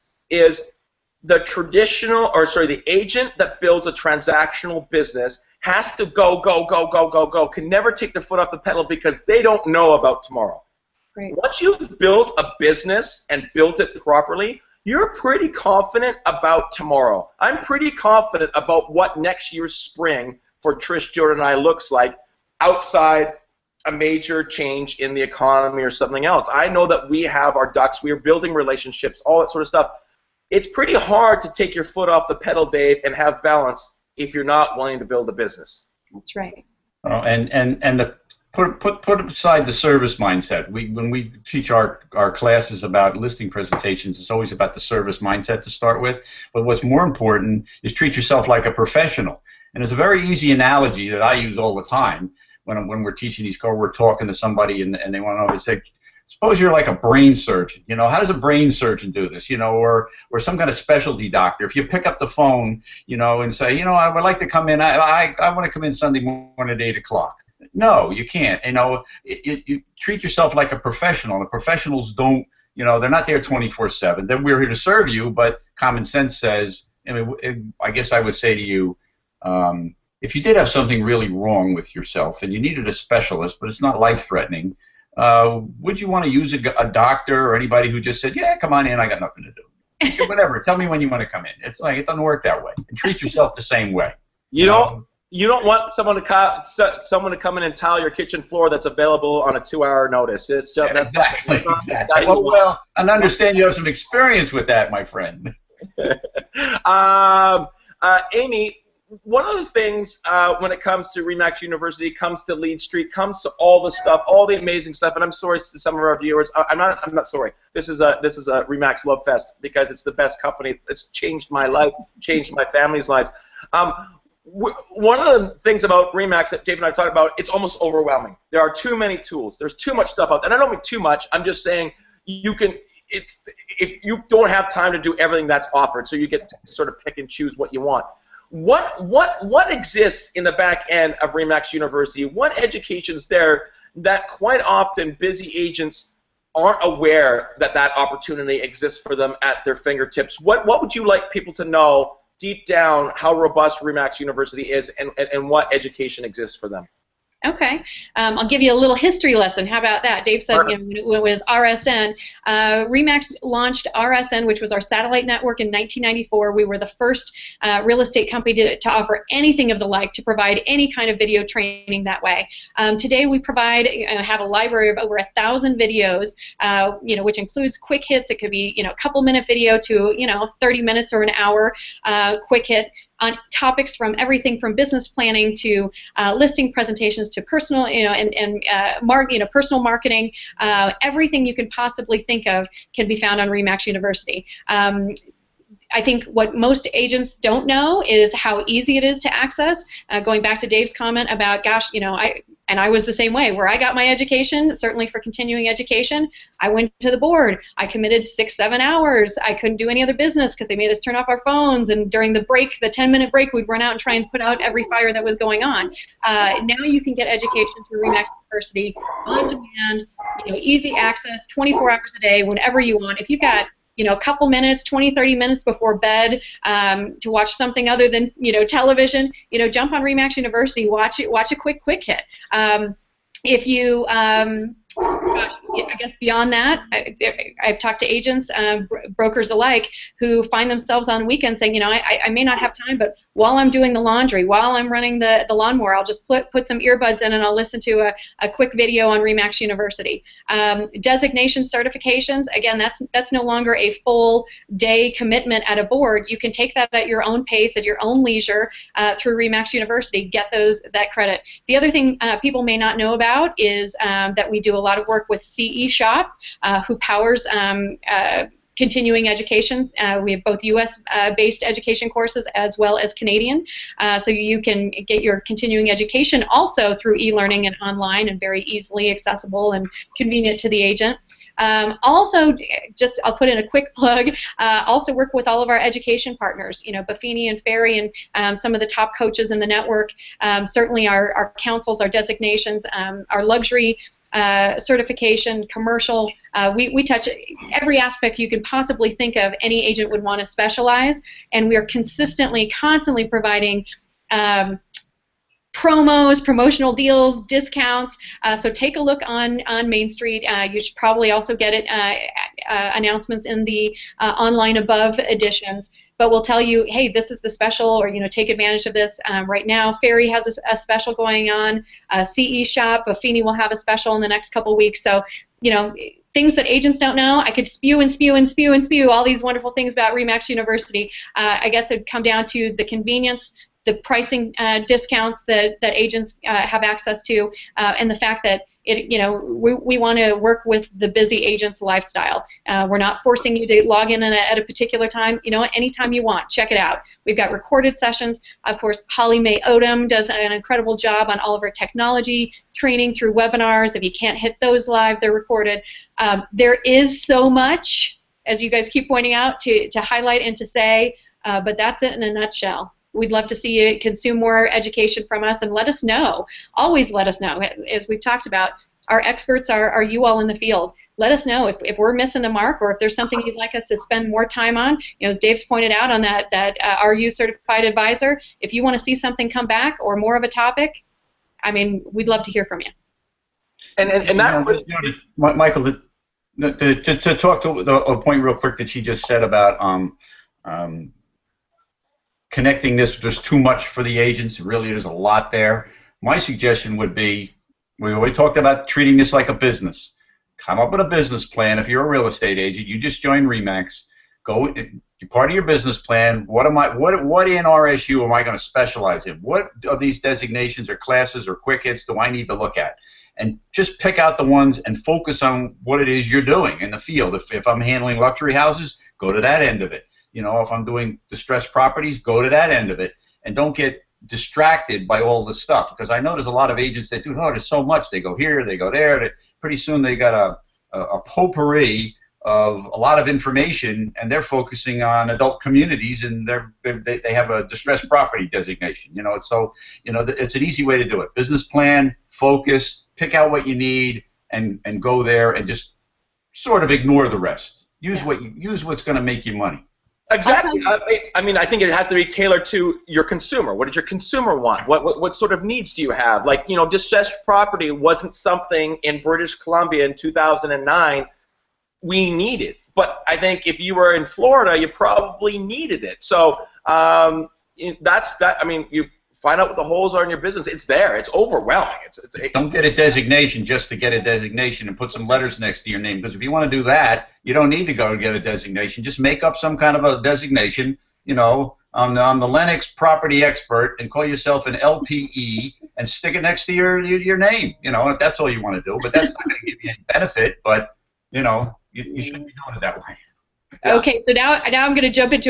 is the traditional, or sorry, the agent that builds a transactional business has to go, go, go, go, go, go, can never take their foot off the pedal because they don't know about tomorrow. Right. Once you've built a business and built it properly, you're pretty confident about tomorrow. I'm pretty confident about what next year's spring for Trish, Jordan, and I looks like outside a major change in the economy or something else. I know that we have our ducks, we are building relationships, all that sort of stuff. It's pretty hard to take your foot off the pedal, Dave, and have balance if you're not willing to build a business. That's right. Oh, and and and the put put put aside the service mindset. We when we teach our our classes about listing presentations, it's always about the service mindset to start with. But what's more important is treat yourself like a professional. And it's a very easy analogy that I use all the time when I'm, when we're teaching these calls. We're talking to somebody and and they want to know. They say, suppose you're like a brain surgeon. You know, how does a brain surgeon do this? You know, or or some kind of specialty doctor. If you pick up the phone, you know, and say, you know, I would like to come in. I I, I want to come in Sunday morning at eight o'clock. No, you can't. You know, it, it, you treat yourself like a professional. The professionals don't, you know, they're not there twenty-four seven. Then we're here to serve you, but common sense says, I mean, it, I guess I would say to you, um, if you did have something really wrong with yourself and you needed a specialist, but it's not life-threatening, uh, would you want to use a, a doctor or anybody who just said, yeah, come on in, I got nothing to do. Whatever, tell me when you want to come in. It's like, it doesn't work that way. And treat yourself the same way. You don't. You don't want someone to co- someone to come in and tile your kitchen floor that's available on a two-hour notice. It's just Yeah, that's exactly. Not, that's not exactly. Well, well, and understand you have some experience with that, my friend. um, uh, Amy, one of the things uh, when it comes to RE/MAX University, comes to Lead Street, comes to all the stuff, all the amazing stuff. And I'm sorry to some of our viewers. I, I'm not. I'm not sorry. This is a this is a RE/MAX Love Fest because it's the best company. It's changed my life, changed my family's lives. Um, One of the things about RE/MAX that Dave and I talked about, it's almost overwhelming. There are too many tools. There's too much stuff out there. And I don't mean too much. I'm just saying you can. It's if you don't have time to do everything that's offered, so you get to sort of pick and choose what you want. What what what exists in the back end of RE/MAX University? What education's there that quite often busy agents aren't aware that that opportunity exists for them at their fingertips? What what would you like people to know deep down how robust RE/MAX University is and, and, and what education exists for them? Okay. Um, I'll give you a little history lesson. How about that? Dave said you know, when it was R S N. Uh, RE/MAX launched R S N, which was our satellite network, in nineteen ninety-four. We were the first uh, real estate company to, to offer anything of the like, to provide any kind of video training that way. Um, today we provide, uh, have a library of over a thousand videos, uh, you know, which includes quick hits. It could be, you know, a couple minute video to, you know, thirty minutes or an hour uh, quick hit, on topics from everything from business planning to uh, listing presentations to personal, you know, and, and uh, mark, you know, personal marketing. Uh, everything you can possibly think of can be found on RE/MAX University. Um, I think what most agents don't know is how easy it is to access. Uh, going back to Dave's comment about, gosh, you know, I and I was the same way. Where I got my education, certainly for continuing education, I went to the board. I committed six, seven hours. I couldn't do any other business because they made us turn off our phones. And during the break, the ten-minute break, we'd run out and try and put out every fire that was going on. Uh, now you can get education through RE/MAX University on demand, you know, easy access, twenty-four hours a day, whenever you want. If you've got you know, a couple minutes, twenty, thirty minutes before bed um, to watch something other than, you know, television, you know, jump on RE/MAX University, watch it, watch a quick, quick hit. Um, if you, um, gosh, I guess beyond that, I, I've talked to agents, um, brokers alike, who find themselves on weekends saying, you know, I, I may not have time, but while I'm doing the laundry, while I'm running the, the lawnmower, I'll just put, put some earbuds in and I'll listen to a, a quick video on RE/MAX University. Um, designation certifications, again, that's, that's no longer a full day commitment at a board. You can take that at your own pace, at your own leisure, uh, through RE/MAX University, get those that credit. The other thing uh, people may not know about is um, that we do a lot of work with C E Shop, uh, who powers um, uh, continuing education. Uh, we have both U S uh, based education courses as well as Canadian. Uh, so you can get your continuing education also through e-learning and online and very easily accessible and convenient to the agent. Um, also, just I'll put in a quick plug, uh, also work with all of our education partners, you know, Buffini and Ferry and um, some of the top coaches in the network, um, certainly our, our councils, our designations, um, our luxury Uh, certification, commercial, uh, we, we touch every aspect you could possibly think of any agent would want to specialize, and we are consistently, constantly providing um, promos, promotional deals, discounts, uh, so take a look on, on Main Street. Uh, you should probably also get it uh, uh, announcements in the uh, online above editions. But we'll tell you, hey, this is the special, or you know, take advantage of this um, right now. Ferry has a, a special going on. Uh, C E Shop, Buffini will have a special in the next couple weeks. So, you know, things that agents don't know, I could spew and spew and spew and spew all these wonderful things about RE/MAX University. Uh, I guess it'd come down to the convenience, the pricing uh, discounts that that agents uh, have access to, uh, and the fact that it, you know, we, we want to work with the busy agent's lifestyle. Uh, we're not forcing you to log in at a, at a particular time. You know, anytime you want, check it out. We've got recorded sessions. Of course, Holly Mae Odom does an incredible job on all of our technology training through webinars. If you can't hit those live, they're recorded. Um, there is so much, as you guys keep pointing out, to, to highlight and to say, uh, but that's it in a nutshell. We'd love to see you consume more education from us, and let us know. Always let us know. As we've talked about, our experts are, are you all in the field. Let us know if, if we're missing the mark, or if there's something you'd like us to spend more time on. You know, as Dave's pointed out on that, that uh, R U certified advisor, if you want to see something come back or more of a topic, I mean, we'd love to hear from you. And, and, and that you know, you know, Michael, the, the, to, to talk to the, a point real quick that she just said about um, um, connecting this, there's too much for the agents. Really, there's a lot there. My suggestion would be, we always talked about treating this like a business. Come up with a business plan. If you're a real estate agent, you just joined RE/MAX. Go, you're part of your business plan. What am I? What what in R S U am I going to specialize in? What of these designations or classes or quick hits do I need to look at? And just pick out the ones and focus on what it is you're doing in the field. If if I'm handling luxury houses, go to that end of it. You know, if I'm doing distressed properties, go to that end of it, and don't get distracted by all the stuff, because I know there's a lot of agents that do, oh, there's so much. They go here, they go there. They, pretty soon they got a, a, a potpourri of a lot of information, and they're focusing on adult communities, and they're, they they have a distressed property designation. You know, so you know it's an easy way to do it. Business plan, focus, pick out what you need, and and go there, and just sort of ignore the rest. Use what you use what's going to make you money. Exactly. I, I mean, I think it has to be tailored to your consumer. What does your consumer want? What, what what sort of needs do you have? Like, you know, distressed property wasn't something in British Columbia in two thousand nine we needed. But I think if you were in Florida, you probably needed it. So um, that's that. I mean, you find out what the holes are in your business. It's there. It's overwhelming. It's, it's it, Don't get a designation just to get a designation and put some letters next to your name, because if you want to do that, you don't need to go get a designation. Just make up some kind of a designation, you know, I'm the, I'm the Lennox property expert, and call yourself an L P E and stick it next to your, your, your name, you know, if that's all you want to do. But that's not going to give you any benefit, but, you know, you, you shouldn't be doing it that way. Yeah. Okay, so now now I'm going to jump into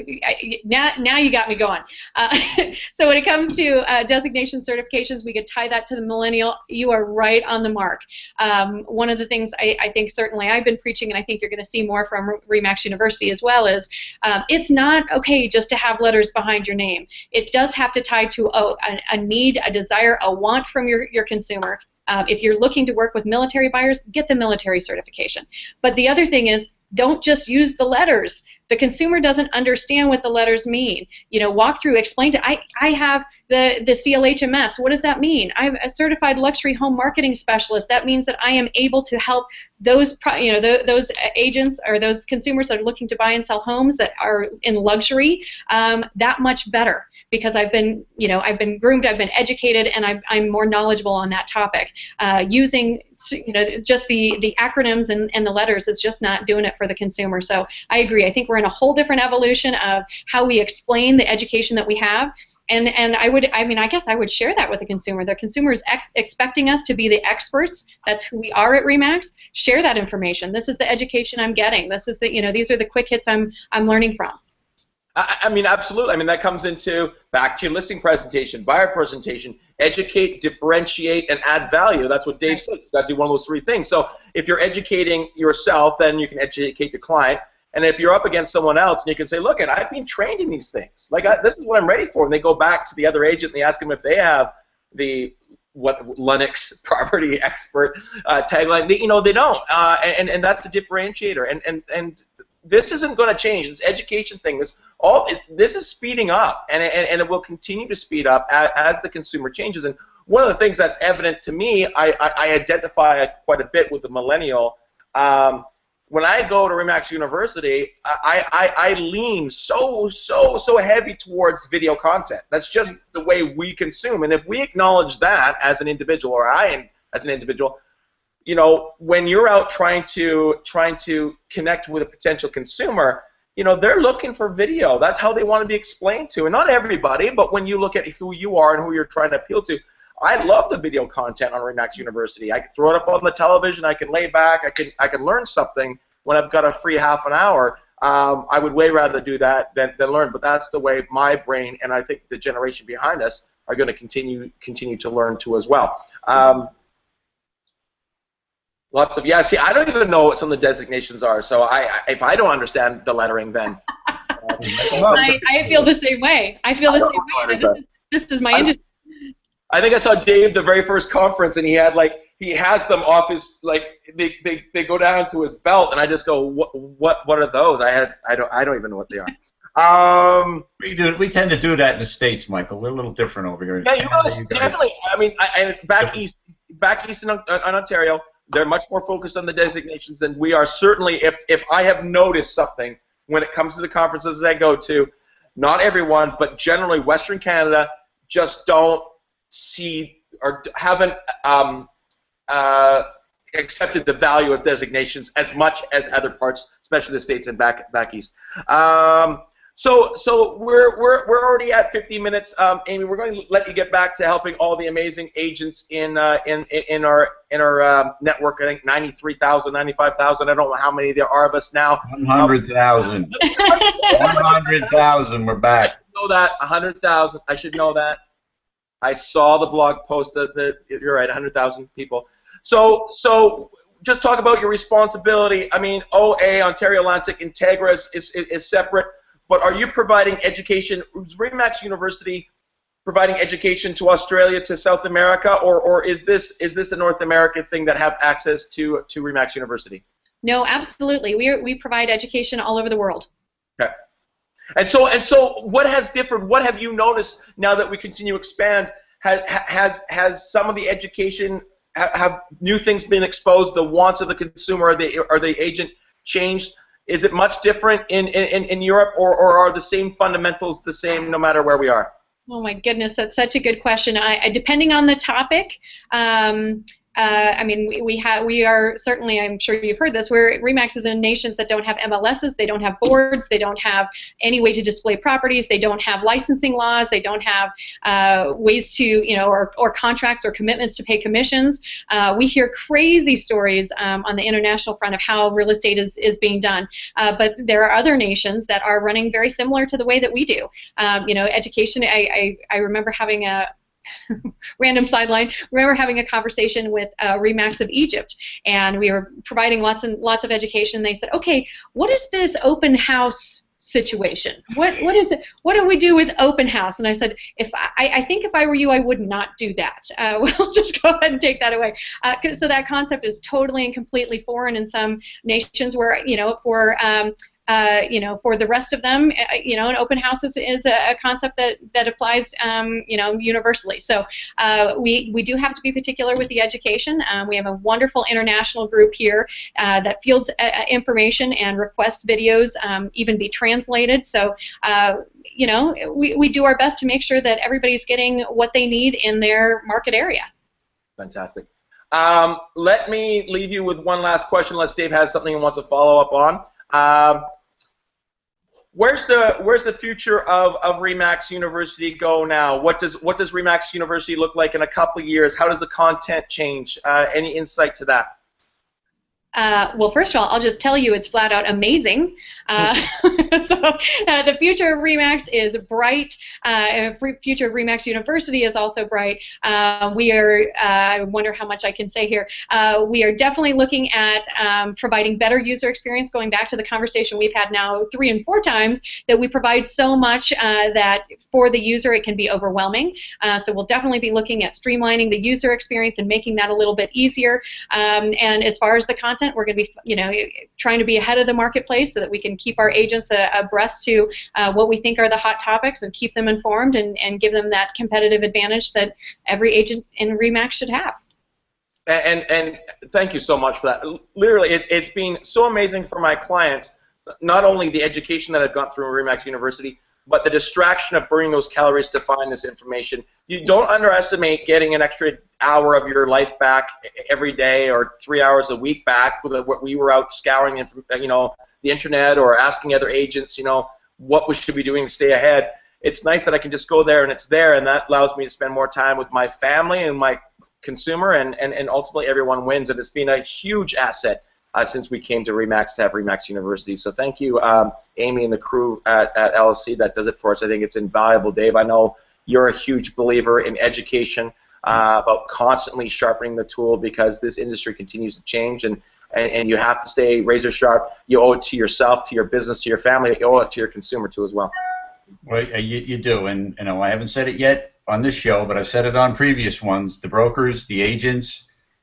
a now now you got me going. Uh, so when it comes to uh, designation certifications, we could tie that to the millennial. You are right on the mark. Um, one of the things I, I think certainly I've been preaching, and I think you're going to see more from RE/MAX University as well, is um, it's not okay just to have letters behind your name. It does have to tie to a, a, a need, a desire, a want from your your consumer. Uh, if you're looking to work with military buyers, get the military certification. But the other thing is, don't just use the letters. The consumer doesn't understand what the letters mean. You know, walk through, explain to, I, I have the, the C L H M S. What does that mean? I'm a certified luxury home marketing specialist. That means that I am able to help those, you know, the, those agents or those consumers that are looking to buy and sell homes that are in luxury um, that much better, because I've been, you know, I've been groomed, I've been educated, and I'm, I'm more knowledgeable on that topic. Uh, using, you know, just the, the acronyms and, and the letters is just not doing it for the consumer. So I agree. I think we're in a whole different evolution of how we explain the education that we have. And, and I would, I mean, I guess I would share that with the consumer. The consumer is ex expecting us to be the experts. That's who we are at RE/MAX. Share that information. This is the education I'm getting. This is the, you know, these are the quick hits I'm, I'm learning from. I, I mean, absolutely. I mean, that comes into back to your listing presentation, buyer presentation, educate, differentiate, and add value. That's what Dave right. says. You've got to do one of those three things. So if you're educating yourself, then you can educate the client. And if you're up against someone else, and you can say, look, I've been trained in these things. Like, I, this is what I'm ready for. And they go back to the other agent, and they ask them if they have the what Lennox property expert uh, tagline. They, you know, they don't. Uh, and, and that's the differentiator. And, and, and this isn't going to change. This education thing, this all, this is speeding up, and, and, and it will continue to speed up as, as the consumer changes. And one of the things that's evident to me, I, I, I identify quite a bit with the millennial. Um, When I go to RE/MAX University, I, I, I lean so, so, so heavy towards video content. That's just the way we consume. And if we acknowledge that as an individual, or I am as an individual, you know, when you're out trying to trying to connect with a potential consumer, you know, they're looking for video. That's how they want to be explained to. And not everybody, but when you look at who you are and who you're trying to appeal to, I love the video content on RE/MAX University. I can throw it up on the television. I can lay back. I can I can learn something when I've got a free half an hour. Um, I would way rather do that than, than learn. But that's the way my brain, and I think the generation behind us, are going to continue continue to learn too as well. Um, lots of yeah. See, I don't even know what some of the designations are. So I, I if I don't understand the lettering, then um, I, I feel the same way. I feel the same way. This is, this is my industry. I think I saw Dave the very first conference, and he had like he has them off his like they, they, they go down to his belt, and I just go, what what what are those? I had I don't I don't even know what they are. Um, we do we tend to do that in the States, Michael. We're a little different over here. Yeah, you guys definitely. I mean, I, I, back different. east back east in, in Ontario, they're much more focused on the designations than we are. Certainly, if if I have noticed something when it comes to the conferences I go to, not everyone, but generally Western Canada just don't see or haven't um, uh, accepted the value of designations as much as other parts, especially the States and back back east. Um, so so we're we're we're already at fifty minutes, um, Amy. We're going to let you get back to helping all the amazing agents in uh, in in our in our uh, network. I think ninety-three thousand, ninety-five thousand. I don't know how many there are of us now. One hundred thousand. One hundred thousand. We're back. I should know that. A hundred thousand. I should know that. I saw the blog post that, that you're right, one hundred thousand people. So, so just talk about your responsibility. I mean, O A, Ontario Atlantic, Integra is, is, is separate, but are you providing education? Is RE/MAX University providing education to Australia, to South America, or, or is this is this a North American thing that have access to to RE/MAX University? No, absolutely. We are, we provide education all over the world. Okay. And so, and so, what has differed? What have you noticed now that we continue to expand? Has has has some of the education have, have new things been exposed? The wants of the consumer, or the or the agent changed? Is it much different in in, in Europe, or or are the same fundamentals the same no matter where we are? Oh my goodness, that's such a good question. I, I depending on the topic. Um, Uh, I mean, we, we have we are certainly, I'm sure you've heard this, we're RE/MAX is in nations that don't have M L Ss, they don't have boards, they don't have any way to display properties, they don't have licensing laws, they don't have uh, ways to, you know, or, or contracts or commitments to pay commissions. Uh, we hear crazy stories um, on the international front of how real estate is, is being done. Uh, but there are other nations that are running very similar to the way that we do. Um, you know, education, I, I, I remember having a random sideline. Remember having a conversation with uh, RE/MAX of Egypt, and we were providing lots and lots of education. They said, "Okay, what is this open house situation? What what is it? What do we do with open house?" And I said, "If I, I think if I were you, I would not do that. Uh, we'll just go ahead and take that away." Uh, so that concept is totally and completely foreign in some nations where, you know, for um, Uh, you know, for the rest of them, uh, you know, an open house is, is a, a concept that, that applies, um, you know, universally. So uh, we, we do have to be particular with the education. Um, we have a wonderful international group here uh, that fields uh, information and requests videos um, even be translated. So, uh, you know, we, we do our best to make sure that everybody's getting what they need in their market area. Fantastic. Um, let me leave you with one last question, unless Dave has something he wants to follow up on. Um, Where's the where's the future of, of RE/MAX University go now? What does what does RE/MAX University look like in a couple of years? How does the content change? Uh, any insight to that? Uh, well, first of all, I'll just tell you it's flat out amazing. Uh, so uh, the future of RE/MAX is bright. Uh, and future of RE/MAX University is also bright. Uh, we are, uh, I wonder how much I can say here, uh, we are definitely looking at um, providing better user experience, going back to the conversation we've had now three and four times, that we provide so much uh, that for the user it can be overwhelming. Uh, so we'll definitely be looking at streamlining the user experience and making that a little bit easier. Um, and as far as the content, we're going to be, you know, trying to be ahead of the marketplace so that we can keep our agents uh, abreast to uh, what we think are the hot topics and keep them informed and, and give them that competitive advantage that every agent in RE/MAX should have. And, and thank you so much for that. Literally, it, it's been so amazing for my clients, not only the education that I've gone through in RE/MAX University, but the distraction of burning those calories to find this information. You don't underestimate getting an extra hour of your life back every day, or three hours a week back. With what we were out scouring, you know, the internet, or asking other agents, you know, what we should be doing to stay ahead. It's nice that I can just go there and it's there, and that allows me to spend more time with my family and my consumer, and and, and ultimately everyone wins. And it's been a huge asset Uh, since we came to RE/MAX to have RE/MAX University. So thank you, um, Amy and the crew at, at L L C that does it for us. I think it's invaluable. Dave, I know you're a huge believer in education, uh, about constantly sharpening the tool, because this industry continues to change, and, and, and you have to stay razor sharp. You owe it to yourself, to your business, to your family. You owe it to your consumer too as well. Well, you, you do, and you know, I haven't said it yet on this show, but I've said it on previous ones. The brokers, the agents,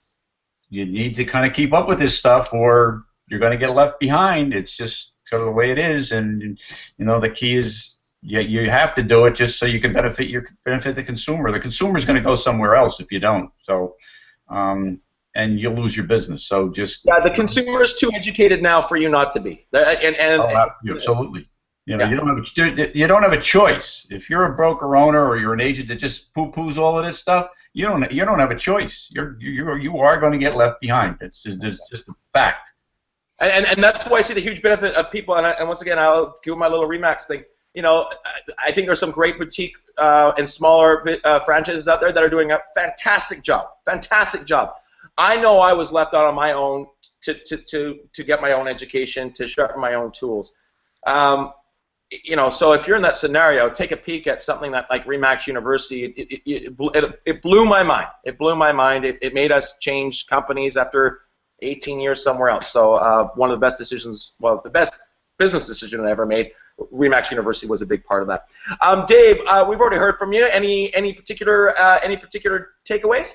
you need to kind of keep up with this stuff, or you're going to get left behind. It's just sort of the way it is, and you know, the key is you, you have to do it just so you can benefit your benefit the consumer. The consumer is going to go somewhere else if you don't. So, um, and you'll lose your business. So just yeah, the consumer is too educated now for you not to be. And, and oh, absolutely. You know, yeah. you don't have a, you don't have a choice. If you're a broker owner or you're an agent that just poo-poos all of this stuff, you don't you don't have a choice. You're you you are going to get left behind. It's just it's just a fact. And, and and that's why I see the huge benefit of people. And, I, and once again, I'll give my little RE/MAX thing. You know, I think there's some great boutique uh, and smaller uh, franchises out there that are doing a fantastic job. Fantastic job. I know I was left out on my own to to to to get my own education, to sharpen my own tools. Um, You know, so if you're in that scenario, take a peek at something that like RE/MAX University. It, it, it, it, it blew my mind. It blew my mind. It, it made us change companies after eighteen years somewhere else. So uh, one of the best decisions, well, the best business decision I ever made. RE/MAX University was a big part of that. Um, Dave, uh, we've already heard from you. Any any particular uh, any particular takeaways?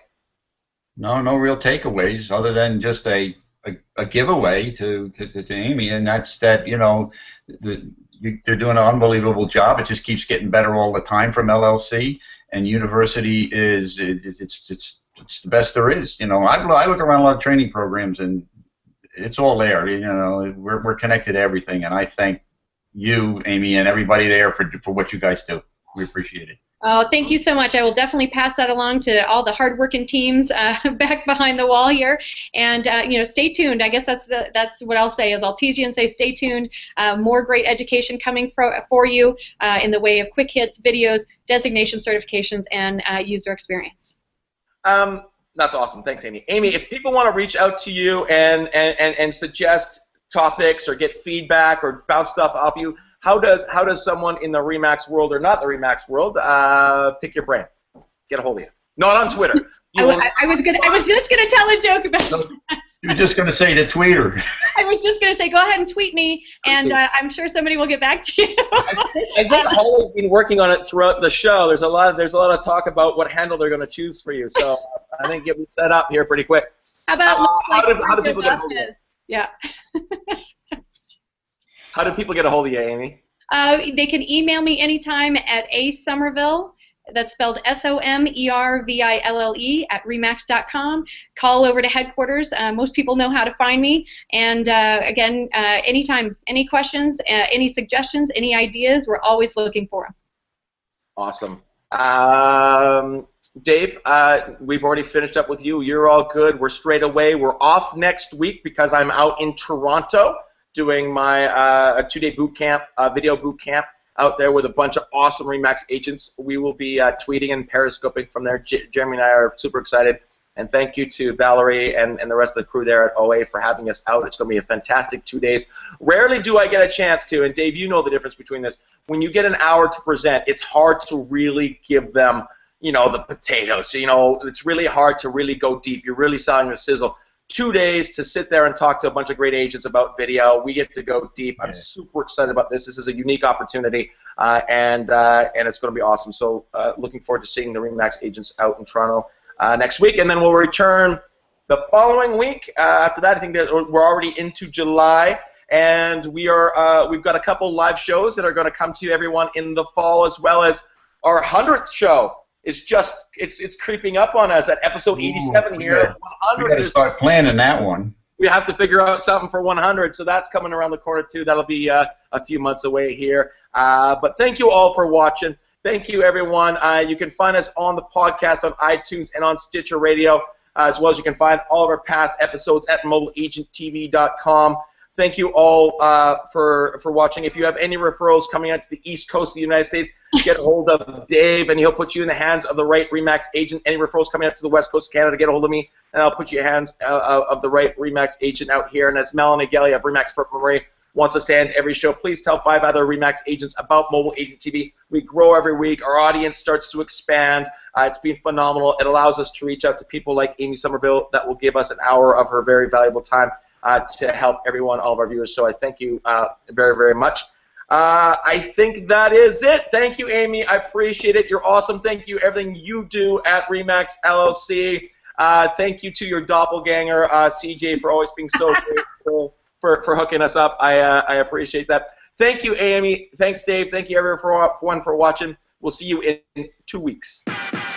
No, no real takeaways other than just a a, a giveaway to, to to Amy, and that's that you know the. you, they're doing an unbelievable job. It just keeps getting better all the time from L L C, and university is it, it's it's it's the best there is. You know, I, I look around a lot of training programs, and it's all there. You know, we're we're connected to everything, and I thank you, Amy, and everybody there for for what you guys do. We appreciate it. Oh, thank you so much. I will definitely pass that along to all the hardworking teams uh, back behind the wall here. And uh, you know, stay tuned. I guess that's the that's what I'll say is I'll tease you and say stay tuned. Uh, more great education coming for for you uh, in the way of quick hits, videos, designation certifications, and uh, user experience. Um, that's awesome. Thanks, Amy. Amy, if people want to reach out to you and and, and, and suggest topics or get feedback or bounce stuff off you, How does how does someone in the Remax world or not the Remax world uh, pick your brain, get a hold of you? Not on Twitter. I, I, I was gonna I was just gonna tell a joke about that. You were just gonna say the tweeter. I was just gonna say go ahead and tweet me, and uh, I'm sure somebody will get back to you. I think, I think Holly's been working on it throughout the show. There's a lot of, there's a lot of talk about what handle they're gonna choose for you. So I think get me set up here pretty quick. How about uh, looks how like do, how do people get a hold of you? Yeah. How do people get a hold of you, Amy? Uh, they can email me anytime at a somerville, that's spelled S O M E R V I L L E, at remax dot com. Call over to headquarters. Uh, most people know how to find me. And uh, again, uh, anytime, any questions, uh, any suggestions, any ideas, we're always looking for them. Awesome. Um, Dave, uh, we've already finished up with you. You're all good. We're straight away. We're off next week because I'm out in Toronto doing my uh, a two-day boot camp, uh, video boot camp out there with a bunch of awesome Remax agents. We will be uh, tweeting and periscoping from there. J Jeremy and I are super excited. And thank you to Valerie and, and the rest of the crew there at O A for having us out. It's going to be a fantastic two days. Rarely do I get a chance to, and Dave, you know the difference between this. When you get an hour to present, it's hard to really give them, you know, the potatoes. So, you know, it's really hard to really go deep. You're really selling the sizzle. Two days to sit there and talk to a bunch of great agents about video. We get to go deep. I'm super excited about this. This is a unique opportunity, uh, and uh, and it's going to be awesome. So uh, looking forward to seeing the Remax agents out in Toronto uh, next week, and then we'll return the following week. Uh, after that, I think that we're already into July, and we are uh, we've got a couple live shows that are going to come to everyone in the fall, as well as our hundredth show. It's just it's it's creeping up on us at episode eighty-seven. Ooh, here. Gotta, we got to start planning that one. We have to figure out something for one hundred, so that's coming around the corner too. That'll be uh, a few months away here. Uh, but thank you all for watching. Thank you, everyone. Uh, you can find us on the podcast on iTunes and on Stitcher Radio, uh, as well as you can find all of our past episodes at mobile agent T V dot com. Thank you all uh, for for watching. If you have any referrals coming out to the East Coast of the United States, get a hold of Dave, and he'll put you in the hands of the right Remax agent. Any referrals coming out to the West Coast of Canada, get a hold of me, and I'll put you in the hands uh, of the right Remax agent out here. And as Melanie Gelly of Remax Purple Marie wants us to end every show, please tell five other Remax agents about Mobile Agent T V. We grow every week. Our audience starts to expand. Uh, it's been phenomenal. It allows us to reach out to people like Amy Somerville that will give us an hour of her very valuable time Uh, to help everyone, all of our viewers. So I thank you uh, very, very much. Uh, I think that is it. Thank you, Amy. I appreciate it. You're awesome. Thank you, everything you do at Remax L L C. Uh, thank you to your doppelganger, uh, C J, for always being so grateful for, for hooking us up. I, uh, I appreciate that. Thank you, Amy. Thanks, Dave. Thank you, everyone, for, for watching. We'll see you in two weeks.